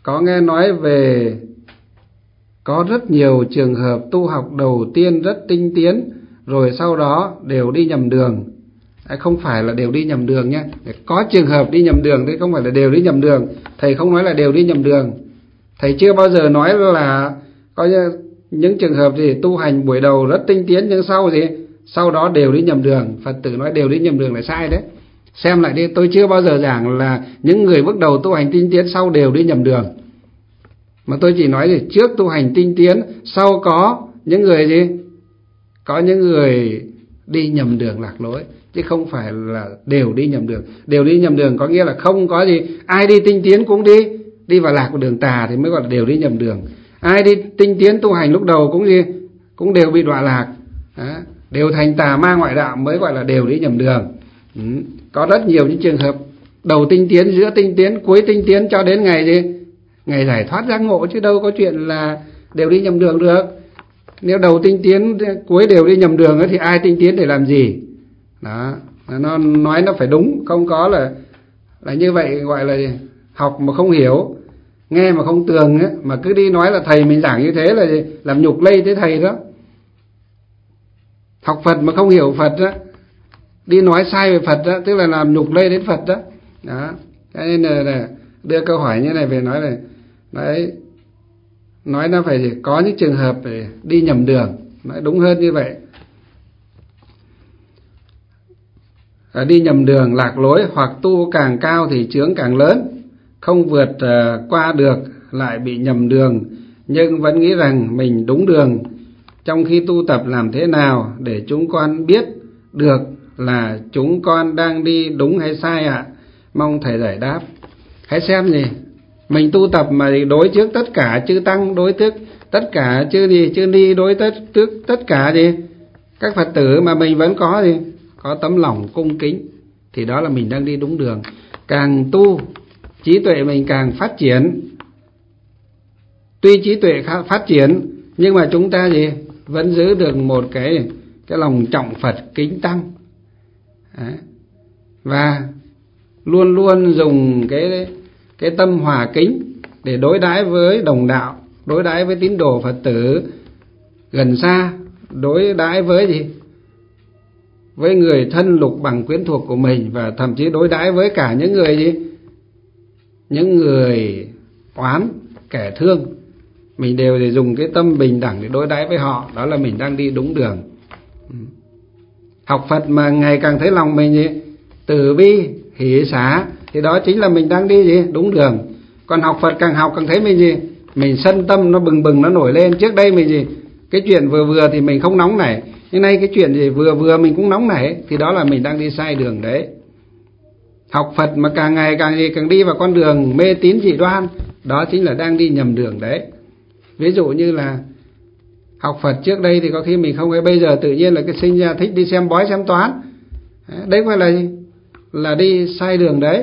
có nghe nói về có rất nhiều trường hợp tu học đầu tiên rất tinh tiến, rồi sau đó đều đi nhầm đường. À, không phải là đều đi nhầm đường nhé. Có trường hợp đi nhầm đường, thế không phải là đều đi nhầm đường. Thầy không nói là đều đi nhầm đường. Thầy chưa bao giờ nói là có những trường hợp gì tu hành buổi đầu rất tinh tiến, nhưng sau gì sau đó đều đi nhầm đường. Phật tử nói đều đi nhầm đường là sai đấy. Xem lại đi, tôi chưa bao giờ giảng là những người bước đầu tu hành tinh tiến sau đều đi nhầm đường. Mà tôi chỉ nói gì trước tu hành tinh tiến, sau có những người gì có những người đi nhầm đường lạc lối, chứ không phải là đều đi nhầm đường. Đều đi nhầm đường có nghĩa là không có gì, ai đi tinh tiến cũng đi đi vào lạc của đường tà thì mới gọi là đều đi nhầm đường. Ai đi tinh tiến tu hành lúc đầu cũng gì cũng đều bị đọa lạc. Đó, đều thành tà ma ngoại đạo mới gọi là đều đi nhầm đường. Ừ. Có rất nhiều những trường hợp đầu tinh tiến, giữa tinh tiến, cuối tinh tiến cho đến ngày gì ngày giải thoát giác ngộ, chứ đâu có chuyện là đều đi nhầm đường được. Nếu đầu tinh tiến cuối đều đi nhầm đường thì ai tinh tiến để làm gì? Đó, nó nói nó phải đúng, không có là là như vậy gọi là học mà không hiểu, nghe mà không tường ấy, mà cứ đi nói là thầy mình giảng như thế là làm nhục lây tới thầy đó. Học Phật mà không hiểu Phật đó, đi nói sai về Phật đó, tức là làm nhục lây đến Phật đó. Đó, cho nên là, là đưa câu hỏi như này về nói là đấy, nói nó phải có những trường hợp để đi nhầm đường, nói đúng hơn như vậy. À, đi nhầm đường lạc lối, hoặc tu càng cao thì chướng càng lớn, không vượt uh, qua được lại bị nhầm đường, nhưng vẫn nghĩ rằng mình đúng đường. Trong khi tu tập làm thế nào để chúng con biết được là chúng con đang đi đúng hay sai ạ? À? Mong thầy giải đáp. Hãy xem gì, mình tu tập mà đối trước tất cả chư tăng, đối trước tất cả chư gì chư ni, đối tất trước tất cả gì các Phật tử mà mình vẫn có gì có tấm lòng cung kính thì đó là mình đang đi đúng đường. Càng tu trí tuệ mình càng phát triển. Tuy trí tuệ phát triển nhưng mà chúng ta gì vẫn giữ được một cái cái lòng trọng Phật kính tăng. Đấy. Và luôn luôn dùng cái cái tâm hòa kính để đối đãi với đồng đạo, đối đãi với tín đồ Phật tử gần xa, đối đãi với gì với người thân lục bằng quyến thuộc của mình, và thậm chí đối đãi với cả những người gì những người oán kẻ thương, mình đều để dùng cái tâm bình đẳng để đối đãi với họ. Đó là mình đang đi đúng đường. Học Phật mà ngày càng thấy lòng mình gì từ bi hỷ xả thì đó chính là mình đang đi gì đúng đường. Còn học Phật càng học càng thấy mình gì mình sân tâm nó bừng bừng nó nổi lên. Trước đây mình gì cái chuyện vừa vừa thì mình không nóng nảy, nhưng nay cái chuyện gì vừa vừa mình cũng nóng nảy, thì đó là mình đang đi sai đường đấy. Học Phật mà càng ngày càng gì càng đi vào con đường mê tín dị đoan, đó chính là đang đi nhầm đường đấy. Ví dụ như là học Phật trước đây thì có khi mình không ấy, bây giờ tự nhiên là cái sinh ra thích đi xem bói xem toán, đấy phải là gì là đi sai đường đấy.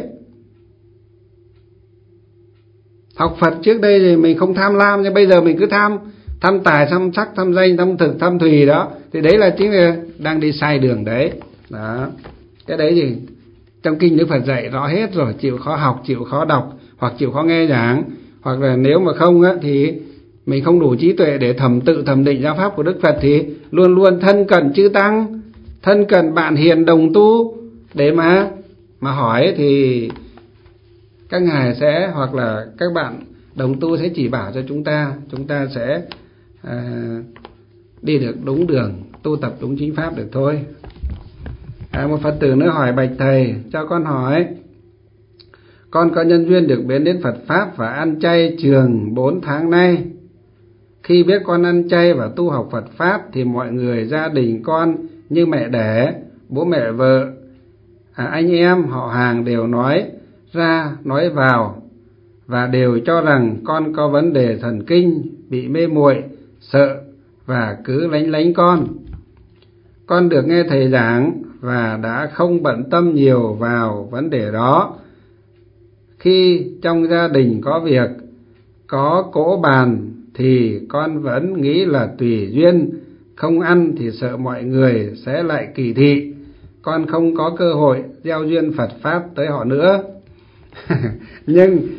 Học Phật trước đây thì mình không tham lam, nhưng bây giờ mình cứ tham tham tài, tham sắc, tham danh, tham thực, tham thùy đó, thì đấy là chính là đang đi sai đường đấy. Đó, cái đấy gì trong kinh Đức Phật dạy rõ hết rồi. Chịu khó học, chịu khó đọc, hoặc chịu khó nghe giảng, hoặc là nếu mà không á thì mình không đủ trí tuệ để thẩm tự thẩm định giáo pháp của Đức Phật thì luôn luôn thân cận chư tăng, thân cận bạn hiền đồng tu để mà mà hỏi, thì các ngài sẽ hoặc là các bạn đồng tu sẽ chỉ bảo cho chúng ta, chúng ta sẽ à, đi được đúng đường, tu tập đúng chính pháp được thôi. À, một Phật tử nữa hỏi: bạch thầy, cho con hỏi, con có nhân duyên được đến đến Phật pháp và ăn chay trường bốn tháng nay. Khi biết con ăn chay và tu học Phật pháp thì mọi người gia đình con như mẹ đẻ, bố mẹ vợ, à, anh em họ hàng đều nói ra nói vào và đều cho rằng con có vấn đề thần kinh, bị mê muội, sợ và cứ lánh lánh con. Con được nghe thầy giảng và đã không bận tâm nhiều vào vấn đề đó. Khi trong gia đình có việc, có cỗ bàn thì con vẫn nghĩ là tùy duyên, không ăn thì sợ mọi người sẽ lại kỳ thị, con không có cơ hội gieo duyên Phật pháp tới họ nữa. Nhưng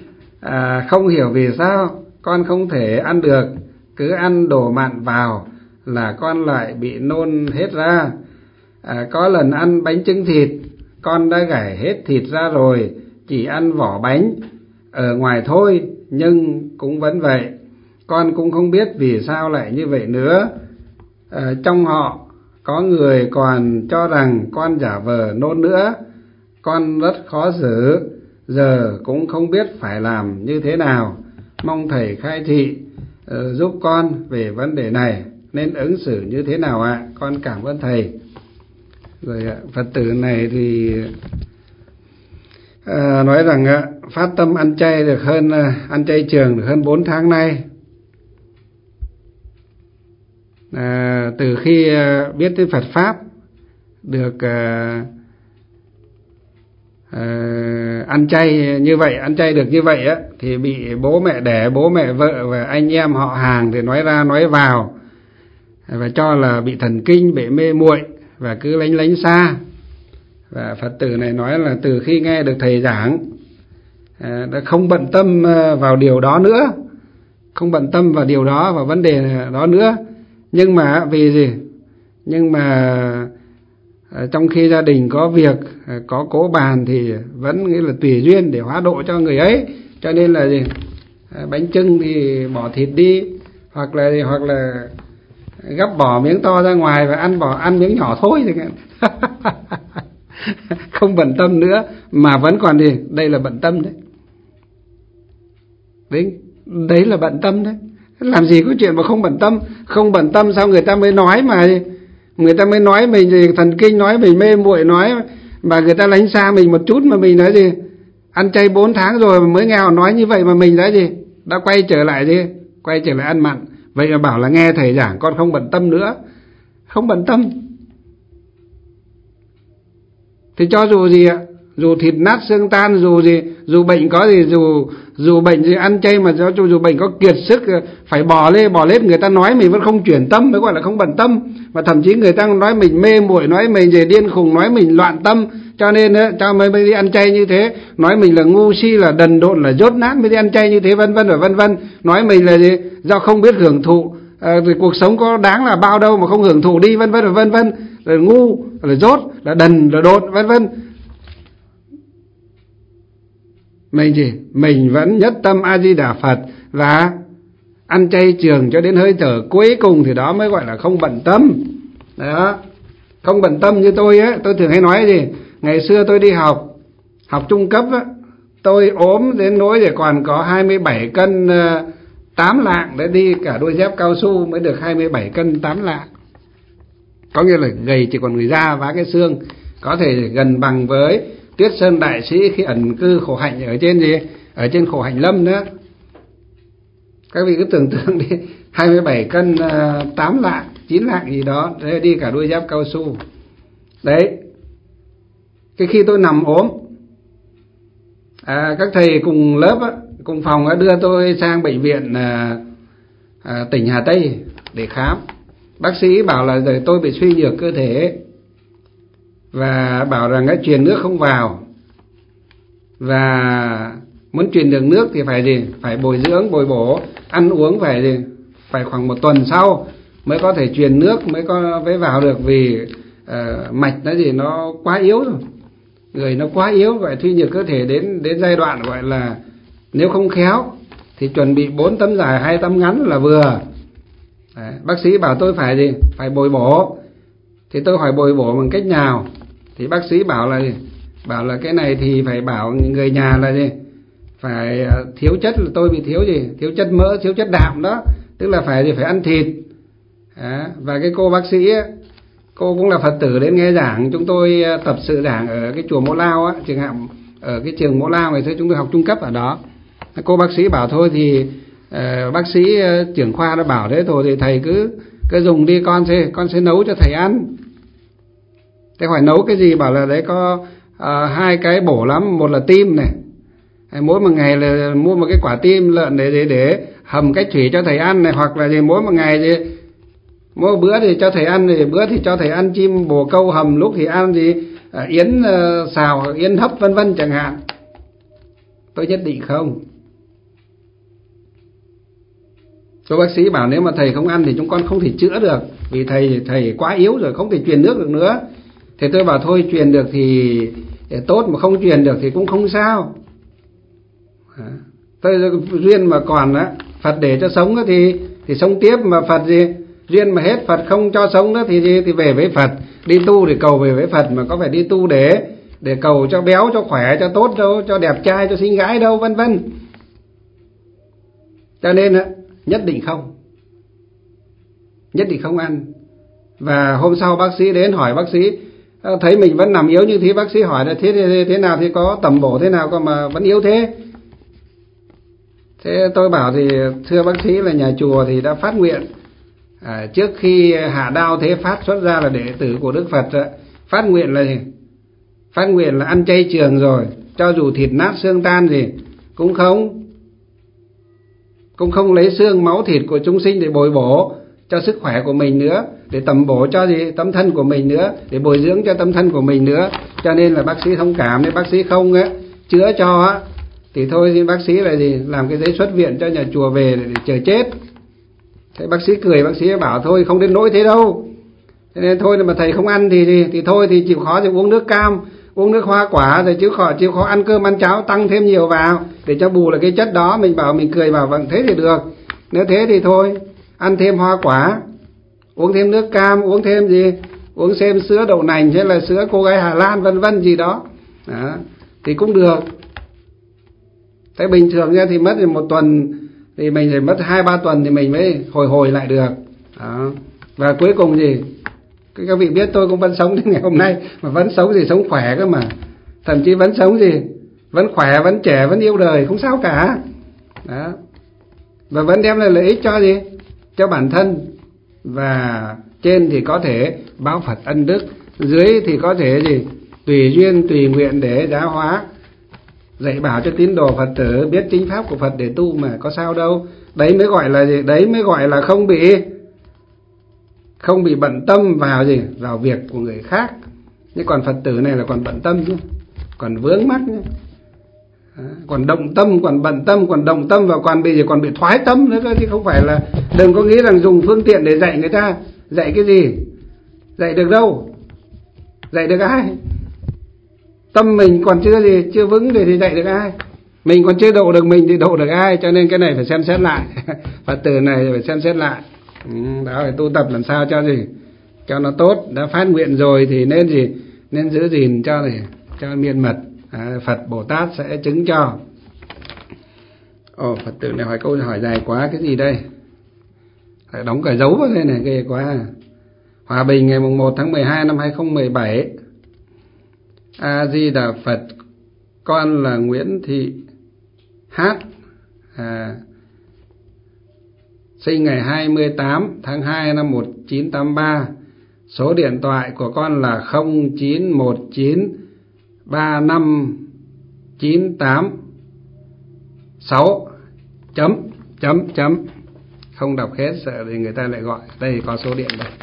À, không hiểu vì sao con không thể ăn được, cứ ăn đồ mặn vào là con lại bị nôn hết ra. À, có lần ăn bánh chưng thịt, con đã gảy hết thịt ra rồi, chỉ ăn vỏ bánh ở ngoài thôi, nhưng cũng vẫn vậy. Con cũng không biết vì sao lại như vậy nữa. À, trong họ có người còn cho rằng con giả vờ nôn nữa. Con rất khó xử, giờ cũng không biết phải làm như thế nào. Mong thầy khai thị uh, giúp con về vấn đề này, nên ứng xử như thế nào ạ? À? Con cảm ơn thầy. Rồi Phật tử này thì à, nói rằng à, phát tâm ăn chay được hơn à, ăn chay trường được hơn bốn tháng nay. À, từ khi à, biết tới Phật pháp, được à, à, ăn chay như vậy, ăn chay được như vậy á, thì bị bố mẹ đẻ, bố mẹ vợ và anh em họ hàng thì nói ra nói vào, và cho là bị thần kinh, bị mê muội và cứ lánh lánh xa. Và Phật tử này nói là từ khi nghe được thầy giảng, à, đã không bận tâm vào điều đó nữa, không bận tâm vào điều đó, vào vấn đề đó nữa. Nhưng mà vì gì? Nhưng mà à, trong khi gia đình có việc, à, có cố bàn thì vẫn nghĩa là tùy duyên để hóa độ cho người ấy. Cho nên là gì? À, bánh chưng thì bỏ thịt đi, hoặc là hoặc là gắp bỏ miếng to ra ngoài và ăn bỏ ăn miếng nhỏ thôi thì không bận tâm nữa, mà vẫn còn gì? Đây là bận tâm đấy. Đấy, đấy là bận tâm đấy. Làm gì có chuyện mà không bận tâm? Không bận tâm sao người ta mới nói mà người ta mới nói mình gì thần kinh, nói mình mê muội, nói mà người ta lánh xa mình một chút mà mình nói gì? Ăn chay bốn tháng rồi mà mới nghe họ nói như vậy mà mình đã gì? Đã quay trở lại gì? Quay trở lại ăn mặn. Vậy mà bảo là nghe thầy giảng con không bận tâm nữa. Không bận tâm thì cho dù gì ạ, dù thịt nát xương tan, dù gì, dù bệnh có gì, dù dù bệnh gì ăn chay mà cho dù bệnh có kiệt sức phải bỏ lê bỏ lết, người ta nói mình vẫn không chuyển tâm, mới gọi là không bận tâm. Và thậm chí người ta nói mình mê muội, nói mình gì điên khùng, nói mình loạn tâm, cho nên cho mới đi ăn chay như thế, nói mình là ngu si, là đần độn, là dốt nát mới đi ăn chay như thế, vân vân và vân vân. Nói mình là gì? Do không biết hưởng thụ, à, thì cuộc sống có đáng là bao đâu mà không hưởng thụ đi, vân vân và vân vân. Là ngu, là dốt, là đần, là đột, vân vân. Mình gì? Mình vẫn nhất tâm A Di Đà Phật và ăn chay trường cho đến hơi thở cuối cùng, thì đó mới gọi là không bận tâm. Đó. Không bận tâm như tôi á, tôi thường hay nói gì? Ngày xưa tôi đi học, học trung cấp á, tôi ốm đến nỗi để còn có hai mươi bảy cân tám lạng để đi cả đôi dép cao su mới được hai mươi bảy cân tám lạng. Có nghĩa là gầy chỉ còn người da và cái xương, có thể gần bằng với Tuyết Sơn Đại Sĩ khi ẩn cư khổ hạnh ở trên gì? Ở trên khổ hạnh lâm nữa. Các vị cứ tưởng tượng đi, hai mươi bảy cân tám lạng, chín lạng gì đó, để đi cả đôi dép cao su. Đấy. Cái khi tôi nằm ốm, à, các thầy cùng lớp á, cùng phòng á, đưa tôi sang bệnh viện à, à, tỉnh Hà Tây để khám. Bác sĩ bảo là giờ tôi bị suy nhược cơ thể và bảo rằng cái truyền nước không vào, và muốn truyền được nước thì phải gì? Phải bồi dưỡng, bồi bổ, ăn uống phải gì? Phải khoảng một tuần sau mới có thể truyền nước, mới có mới vào được, vì uh, mạch nó gì nó quá yếu rồi, người nó quá yếu, gọi suy nhược cơ thể đến đến giai đoạn gọi là nếu không khéo thì chuẩn bị bốn tấm dài hai tấm ngắn là vừa. Đấy, bác sĩ bảo tôi phải gì? Phải bồi bổ. Thì tôi hỏi bồi bổ bằng cách nào? Thì bác sĩ bảo là gì? Bảo là cái này thì phải bảo người nhà là gì? Phải thiếu chất, là tôi bị thiếu gì? Thiếu chất mỡ, thiếu chất đạm đó. Tức là phải gì? Phải ăn thịt. Đó. Và cái cô bác sĩ ấy, cô cũng là Phật tử đến nghe giảng, chúng tôi tập sự giảng ở cái chùa Mẫu Lao á, trường học ở cái trường Mẫu Lao này thôi, chúng tôi học trung cấp ở đó. Cô bác sĩ bảo thôi thì uh, bác sĩ uh, trưởng khoa đã bảo thế rồi thì thầy cứ cứ dùng đi, con sẽ con sẽ nấu cho thầy ăn. Thế hỏi nấu cái gì? Bảo là đấy có uh, hai cái bổ lắm, một là tim này, mỗi một ngày là mua một cái quả tim lợn để để để hầm cách thủy cho thầy ăn này, hoặc là gì mỗi một ngày thì mỗi bữa thì cho thầy ăn, thì bữa thì cho thầy ăn chim bồ câu hầm, lúc thì ăn gì uh, yến uh, xào, yến hấp vân vân chẳng hạn. Tôi nhất định không. Cô bác sĩ bảo nếu mà thầy không ăn thì chúng con không thể chữa được, vì thầy thầy quá yếu rồi, không thể truyền nước được nữa. Thì tôi bảo thôi truyền được thì tốt, mà không truyền được thì cũng không sao. Tôi duyên mà còn á, Phật để cho sống thì thì sống tiếp, mà Phật gì duyên mà hết, Phật không cho sống nữa thì thì về với Phật, đi tu để cầu về với Phật, mà có phải đi tu để để cầu cho béo, cho khỏe, cho tốt đâu, cho đẹp trai, cho xinh gái đâu, vân vân. Cho nên á, nhất định không, nhất định không ăn. Và hôm sau bác sĩ đến hỏi, bác sĩ thấy mình vẫn nằm yếu như thế, bác sĩ hỏi là thế, thế, thế nào thì có tầm bổ thế nào cơ mà vẫn yếu thế. Thế tôi bảo thì thưa bác sĩ là nhà chùa thì đã phát nguyện à, trước khi hạ đao thế phát xuất ra là đệ tử của Đức Phật, phát nguyện là gì? Phát nguyện là ăn chay trường rồi, cho dù thịt nát xương tan gì cũng không cũng không lấy xương máu thịt của chúng sinh để bồi bổ cho sức khỏe của mình nữa, để tầm bổ cho gì tâm thân của mình nữa, để bồi dưỡng cho tâm thân của mình nữa. Cho nên là bác sĩ thông cảm, nên bác sĩ không á chữa cho á thì thôi thì bác sĩ là gì làm cái giấy xuất viện cho nhà chùa về để, để chờ chết. Thế bác sĩ cười, bác sĩ bảo thôi không đến nỗi thế đâu. Thế nên thôi mà thầy không ăn thì thì, thì thôi thì chịu khó thì uống nước cam, uống nước hoa quả, rồi chịu khó chịu khó ăn cơm ăn cháo tăng thêm nhiều vào để cho bù lại cái chất đó. Mình bảo mình cười bảo vâng thế thì được, nếu thế thì thôi ăn thêm hoa quả, uống thêm nước cam, uống thêm gì, uống thêm sữa đậu nành hay là sữa cô gái Hà Lan vân vân gì đó. Đó thì cũng được. Thế bình thường nha thì mất một tuần, thì mình phải mất hai ba tuần thì mình mới hồi hồi lại được. Đó. Và cuối cùng gì các vị biết tôi cũng vẫn sống đến ngày hôm nay, mà vẫn sống gì sống khỏe cơ mà, thậm chí vẫn sống gì vẫn khỏe, vẫn trẻ, vẫn yêu đời, không sao cả. Đó. Và vẫn đem lại lợi ích cho gì cho bản thân, và trên thì có thể báo Phật ân đức, dưới thì có thể gì tùy duyên tùy nguyện để giáo hóa, dạy bảo cho tín đồ Phật tử biết chính pháp của Phật để tu, mà có sao đâu. Đấy mới gọi là gì? Đấy mới gọi là không bị không bị bận tâm vào gì vào việc của người khác. Nhưng còn Phật tử này là còn bận tâm nhé, còn vướng mắc nhé, còn động tâm, còn bận tâm, còn động tâm, và còn bị gì còn bị thoái tâm nữa cơ, chứ không phải là. Đừng có nghĩ rằng dùng phương tiện để dạy người ta, dạy cái gì dạy được đâu, dạy được ai? Tâm mình còn chưa gì chưa vững thì, thì dạy được ai? Mình còn chưa độ được mình thì độ được ai? Cho nên cái này phải xem xét lại. Phật tử này phải xem xét lại. Ừ, đó, phải tu tập làm sao cho gì cho nó tốt. Đã phát nguyện rồi thì nên gì nên giữ gìn cho gì cho miên mật. À, Phật Bồ Tát sẽ chứng cho. Ồ, Phật tử này hỏi câu hỏi dài quá, cái gì đây? Phải đóng cả dấu vào đây này, ghê quá. Hòa Bình ngày mùng một tháng mười hai năm hai không một bảy. A Di Đà Phật, con là Nguyễn Thị Hát, à, sinh ngày hai mươi tám tháng hai năm một nghìn chín trăm tám mươi ba. Số điện thoại của con là không chín một chín ba năm chín tám sáu. Chấm chấm chấm không đọc hết sợ thì người ta lại gọi. Đây có số điện đây.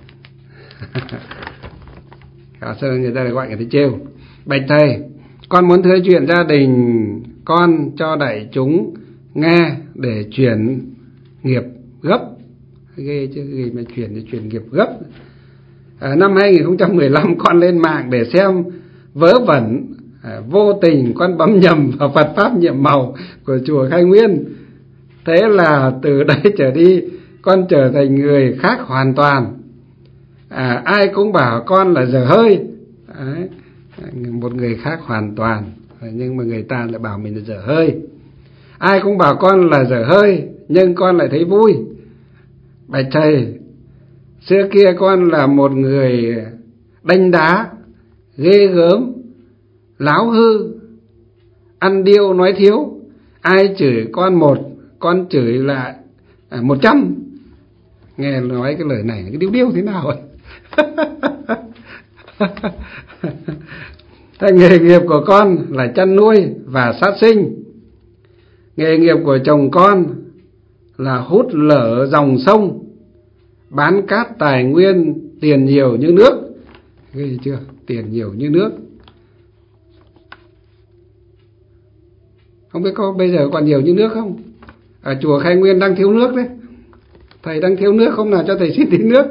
Có sợ người ta lại gọi người ta trêu. Bạch thầy, con muốn thưa chuyện gia đình con cho đại chúng nghe để chuyển nghiệp gấp. Ghê chứ, gì mà chuyển thì chuyển nghiệp gấp. À, năm hai không một lăm con lên mạng để xem vớ vẩn, à, vô tình con bấm nhầm vào Phật pháp nhiệm màu của chùa Khai Nguyên. Thế là từ đây trở đi con trở thành người khác hoàn toàn. À, ai cũng bảo con là dở hơi. Đấy, một người khác hoàn toàn, nhưng mà người ta lại bảo mình là dở hơi. Ai cũng bảo con là dở hơi, nhưng con lại thấy vui. Bạch thầy, xưa kia con là một người đanh đá, ghê gớm, láo hư, ăn điêu nói thiếu. Ai chửi con một, con chửi lại một trăm. Nghe nói cái lời này, cái điêu điêu thế nào ấy. Nghề nghiệp của con là chăn nuôi và sát sinh. Nghề nghiệp của chồng con là hút lở dòng sông, bán cát tài nguyên, tiền nhiều như nước. Ghê chưa? Tiền nhiều như nước. Không biết có bây giờ còn nhiều như nước không? Ở chùa Khai Nguyên đang thiếu nước đấy. Thầy đang thiếu nước, hôm nào cho thầy xin tí nước.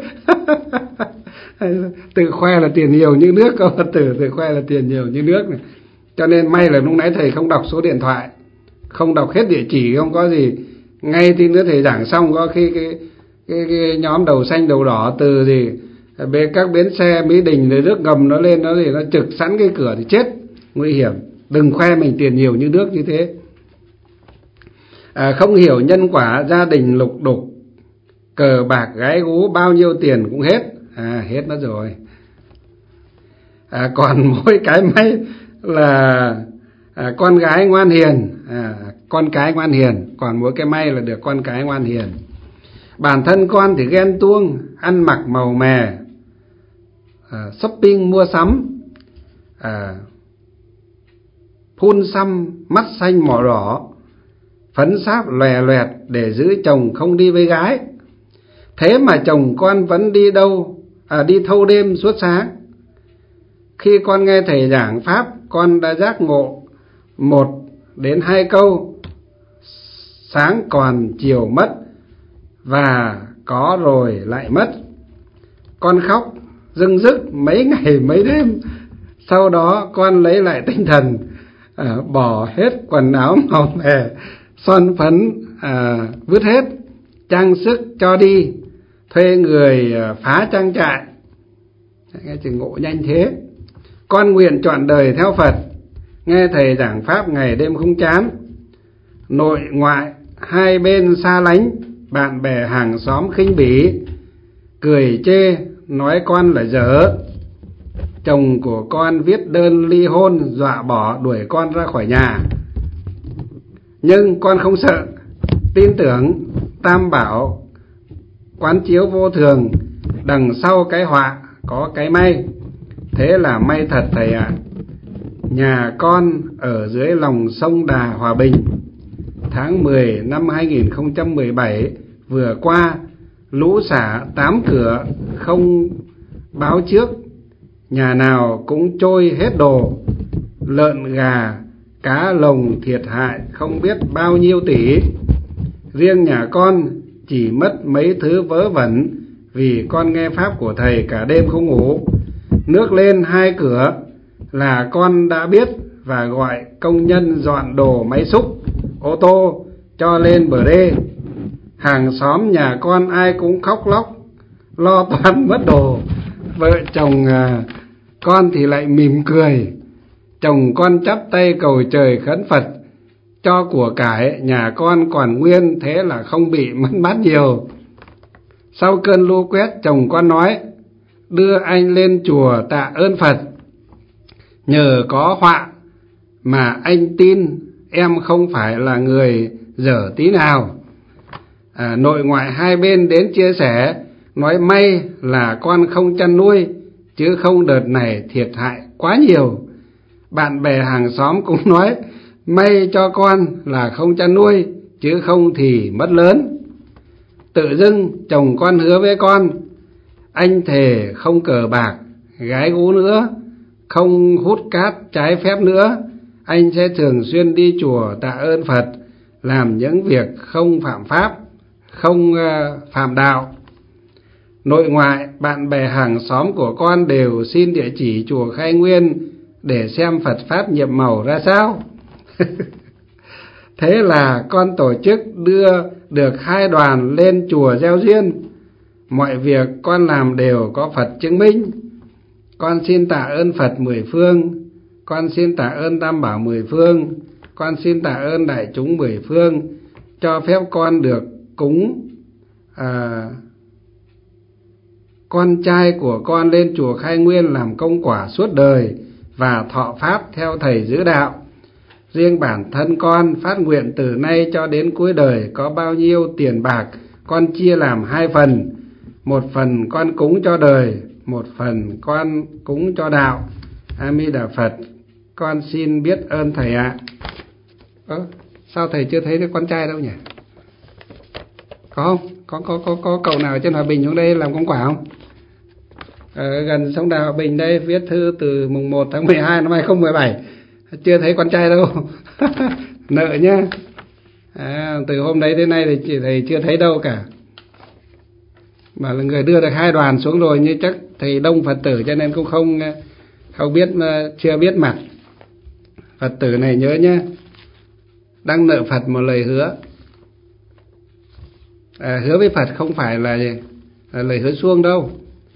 Tự khoe là tiền nhiều như nước, câu Phật tử tự khoe là tiền nhiều như nước này. Cho nên may là lúc nãy thầy không đọc số điện thoại, không đọc hết địa chỉ, không có gì. Ngay tí nữa thầy giảng xong có khi cái, cái, cái nhóm đầu xanh đầu đỏ từ gì bên các bến xe Mỹ Đình rồi nước ngầm nó lên, nó gì nó trực sẵn cái cửa thì chết, nguy hiểm. Đừng khoe mình tiền nhiều như nước như thế. À, không hiểu nhân quả, gia đình lục đục, cờ bạc gái gú, bao nhiêu tiền cũng hết. À hết nó rồi. À, còn mỗi cái may là à, con gái ngoan hiền, à, con cái ngoan hiền. Còn mỗi cái may là được con cái ngoan hiền. Bản thân con thì ghen tuông, ăn mặc màu mè, à, shopping mua sắm, à, phun xăm, mắt xanh mỏ đỏ, phấn sáp lòe loẹt để giữ chồng không đi với gái. Thế mà chồng con vẫn đi đâu, à, đi thâu đêm suốt sáng. Khi con nghe thầy giảng pháp, con đã giác ngộ một đến hai câu, sáng còn chiều mất, và có rồi lại mất. Con khóc rưng rức mấy ngày mấy đêm. Sau đó con lấy lại tinh thần, à, bỏ hết quần áo màu mè, son phấn à, vứt hết, trang sức cho đi, thuê người à, phá trang trại. Nghe chừng ngộ nhanh thế. Con nguyện trọn đời theo Phật, nghe thầy giảng pháp ngày đêm không chán. Nội ngoại hai bên xa lánh, bạn bè hàng xóm khinh bỉ, cười chê nói con là dở. Chồng của con viết đơn ly hôn, dọa bỏ đuổi con ra khỏi nhà. Nhưng con không sợ, tin tưởng Tam Bảo quán chiếu vô thường, đằng sau cái họa có cái may. Thế là may thật thầy ạ. À. Nhà con ở dưới lòng sông Đà Hòa Bình. Tháng mười năm hai nghìn không trăm mười bảy vừa qua, lũ xả tám cửa không báo trước, nhà nào cũng trôi hết đồ. Lợn gà cá lồng thiệt hại không biết bao nhiêu tỷ. Riêng nhà con chỉ mất mấy thứ vớ vẩn, vì con nghe pháp của thầy cả đêm không ngủ. Nước lên hai cửa là con đã biết, và gọi công nhân dọn đồ máy xúc, ô tô cho lên bờ đê. Hàng xóm nhà con ai cũng khóc lóc, lo toan mất đồ. Vợ chồng à, con thì lại mỉm cười. Chồng con chắp tay cầu trời khấn Phật cho của cải nhà con còn nguyên, thế là không bị mất mát nhiều. Sau cơn lũ quét, chồng con nói đưa anh lên chùa tạ ơn Phật. Nhờ có họa mà anh tin em không phải là người dở tí nào. À, nội ngoại hai bên đến chia sẻ, nói may là con không chăn nuôi, chứ không đợt này thiệt hại quá nhiều. Bạn bè hàng xóm cũng nói may cho con là không chăn nuôi, chứ không thì mất lớn. Tự dưng chồng con hứa với con, anh thề không cờ bạc gái gú nữa, không hút cát trái phép nữa. Anh sẽ thường xuyên đi chùa tạ ơn Phật, làm những việc không phạm pháp, không phạm đạo. Nội ngoại bạn bè hàng xóm của con đều xin địa chỉ chùa Khai Nguyên để xem Phật pháp nhiệm màu ra sao. Thế là con tổ chức đưa được hai đoàn lên chùa gieo duyên. Mọi việc con làm đều có Phật chứng minh. Con xin tạ ơn Phật mười phương, con xin tạ ơn Tam Bảo mười phương, con xin tạ ơn đại chúng mười phương cho phép con được cúng à, con trai của con lên chùa Khai Nguyên làm công quả suốt đời và thọ pháp theo thầy giữ đạo. Riêng bản thân con phát nguyện từ nay cho đến cuối đời có bao nhiêu tiền bạc con chia làm hai phần. Một phần con cúng cho đời, một phần con cúng cho đạo. A Di Đà Phật. Con xin biết ơn thầy ạ. Ơ, sao thầy chưa thấy con trai đâu nhỉ? Có không? Có có có có cậu nào trên Hòa Bình xuống đây làm công quả không? Ở gần sông Đà Hòa Bình đây, viết thư từ mùng một tháng mười hai năm hai nghìn không trăm mười bảy. Chưa thấy con trai đâu. Nợ nhá. À, từ hôm đấy đến nay thì chị thầy chưa thấy đâu cả. mà là người đưa được hai đoàn xuống rồi, như chắc thầy đông Phật tử cho nên cũng không không biết, chưa biết mặt. Phật tử này nhớ nhé, đang nợ Phật một lời hứa. À, hứa với Phật không phải là, là lời hứa suông đâu.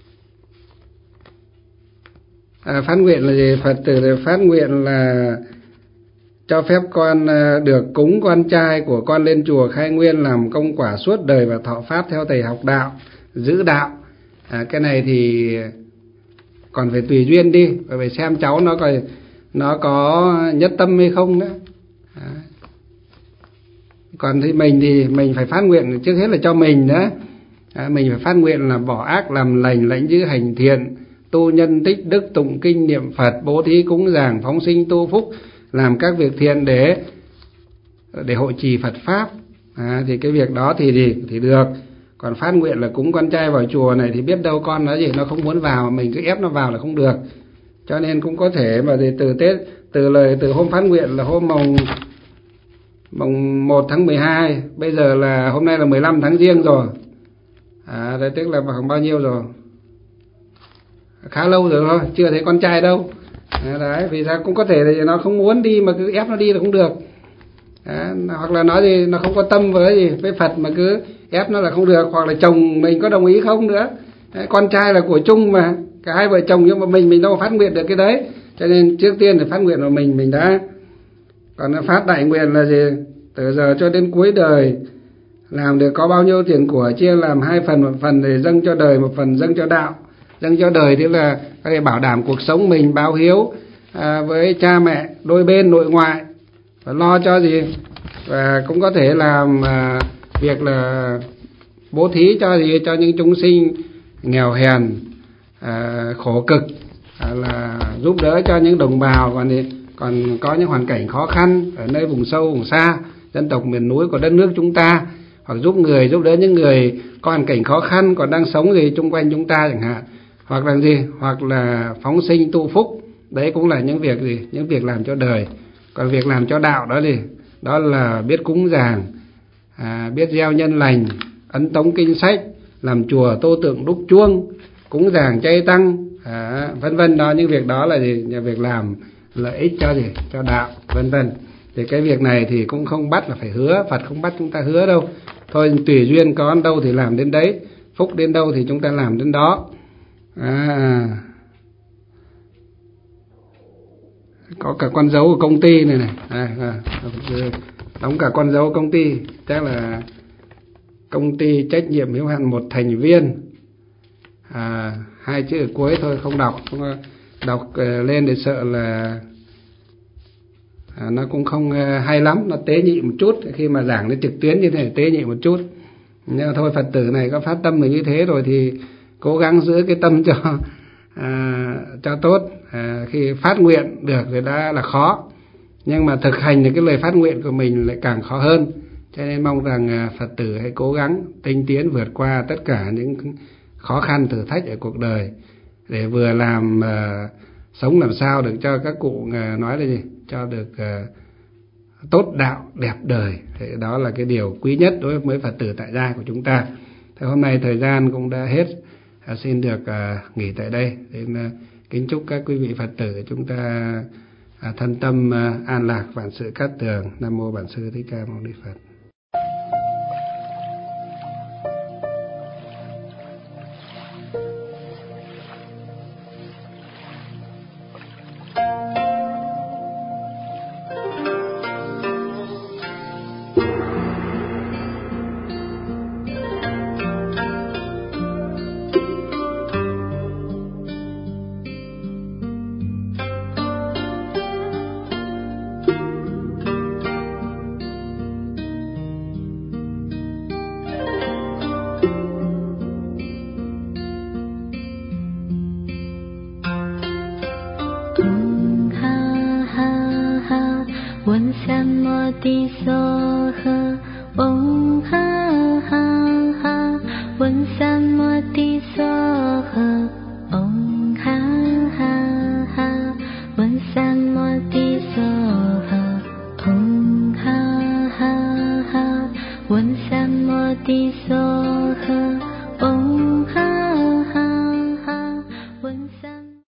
À, phát nguyện là gì? Phật tử phát nguyện là cho phép con được cúng con trai của con lên chùa khai nguyên làm công quả suốt đời và thọ pháp theo thầy học đạo, giữ đạo. À, cái này thì còn phải tùy duyên đi, phải xem cháu nó coi nó có nhất tâm hay không nữa. À, còn thì mình thì mình phải phát nguyện trước hết là cho mình nữa. À, mình phải phát nguyện là bỏ ác làm lành, lãnh giữ hành thiện, tu nhân tích đức, tụng kinh niệm Phật, bố thí cúng dường, phóng sinh tu phúc, làm các việc thiện để để hội trì Phật pháp. À, thì cái việc đó thì thì thì được. Còn phát nguyện là cúng con trai vào chùa này thì biết đâu con nó gì nó không muốn vào, mình cứ ép nó vào là không được. Cho nên cũng có thể mà thì từ Tết, từ lời từ hôm phát nguyện là hôm mồng mồng một tháng mười hai, bây giờ là hôm nay là mười lăm tháng Giêng rồi. À, đấy tức là khoảng bao nhiêu rồi? Khá lâu rồi thôi, chưa thấy con trai đâu. À, đấy, vì sao cũng có thể là nó không muốn đi mà cứ ép nó đi là không được. À, hoặc là nói gì nó không có tâm với gì với Phật mà cứ ép nó là không được, hoặc là chồng mình có đồng ý không nữa. Đấy, con trai là của chung mà, cả hai vợ chồng, nhưng mà mình mình đâu phát nguyện được cái đấy. Cho nên trước tiên thì phát nguyện vào mình mình đã. Còn phát đại nguyện là gì? Từ giờ cho đến cuối đời làm được có bao nhiêu tiền của chia làm hai phần, một phần để dâng cho đời, một phần dâng cho đạo. Dâng cho đời tức là để bảo đảm cuộc sống mình, báo hiếu à, với cha mẹ đôi bên nội ngoại, và lo cho gì, và cũng có thể làm à, việc là bố thí cho gì, cho những chúng sinh nghèo hèn, à, khổ cực, à, là giúp đỡ cho những đồng bào còn thì còn có những hoàn cảnh khó khăn ở nơi vùng sâu vùng xa, dân tộc miền núi của đất nước chúng ta, hoặc giúp người giúp đỡ những người có hoàn cảnh khó khăn còn đang sống gì chung quanh chúng ta chẳng hạn, hoặc là gì, hoặc là phóng sinh tu phúc. Đấy cũng là những việc gì, những việc làm cho đời. Còn việc làm cho đạo đó thì đó là biết cúng dường, à, biết gieo nhân lành, ấn tống kinh sách, làm chùa tô tượng đúc chuông, cúng dường chay tăng, à, vân vân. Đó, những việc đó là gì, là việc làm lợi ích cho gì, cho đạo, vân vân. Thì cái việc này thì cũng không bắt là phải hứa, Phật không bắt chúng ta hứa đâu. Thôi tùy duyên có đến đâu thì làm đến đấy, phúc đến đâu thì chúng ta làm đến đó. À, có cả con dấu của công ty này này, à, à, đóng cả con dấu công ty, chắc là công ty trách nhiệm hữu hạn một thành viên. À, hai chữ ở cuối thôi không đọc, không đọc uh, lên để sợ là à, nó cũng không uh, hay lắm, nó tế nhị một chút khi mà giảng nó trực tuyến như thế, tế nhị một chút. Nhưng thôi Phật tử này có phát tâm như thế rồi thì cố gắng giữ cái tâm cho à, cho tốt. À, khi phát nguyện được thì đã là khó, nhưng mà thực hành được cái lời phát nguyện của mình lại càng khó hơn. Cho nên mong rằng à, Phật tử hãy cố gắng tinh tiến vượt qua tất cả những khó khăn thử thách ở cuộc đời, để vừa làm à, sống làm sao được cho các cụ à, nói là gì, cho được à, tốt đạo đẹp đời. Thì đó là cái điều quý nhất đối với Phật tử tại gia của chúng ta. Thì hôm nay thời gian cũng đã hết, à, xin được à, nghỉ tại đây. Nên à, kính chúc các quý vị Phật tử chúng ta à, thân tâm à, an lạc, vạn sự cát tường. Nam mô Bản Sư Thích Ca Mâu Ni Phật. One Sam Modi So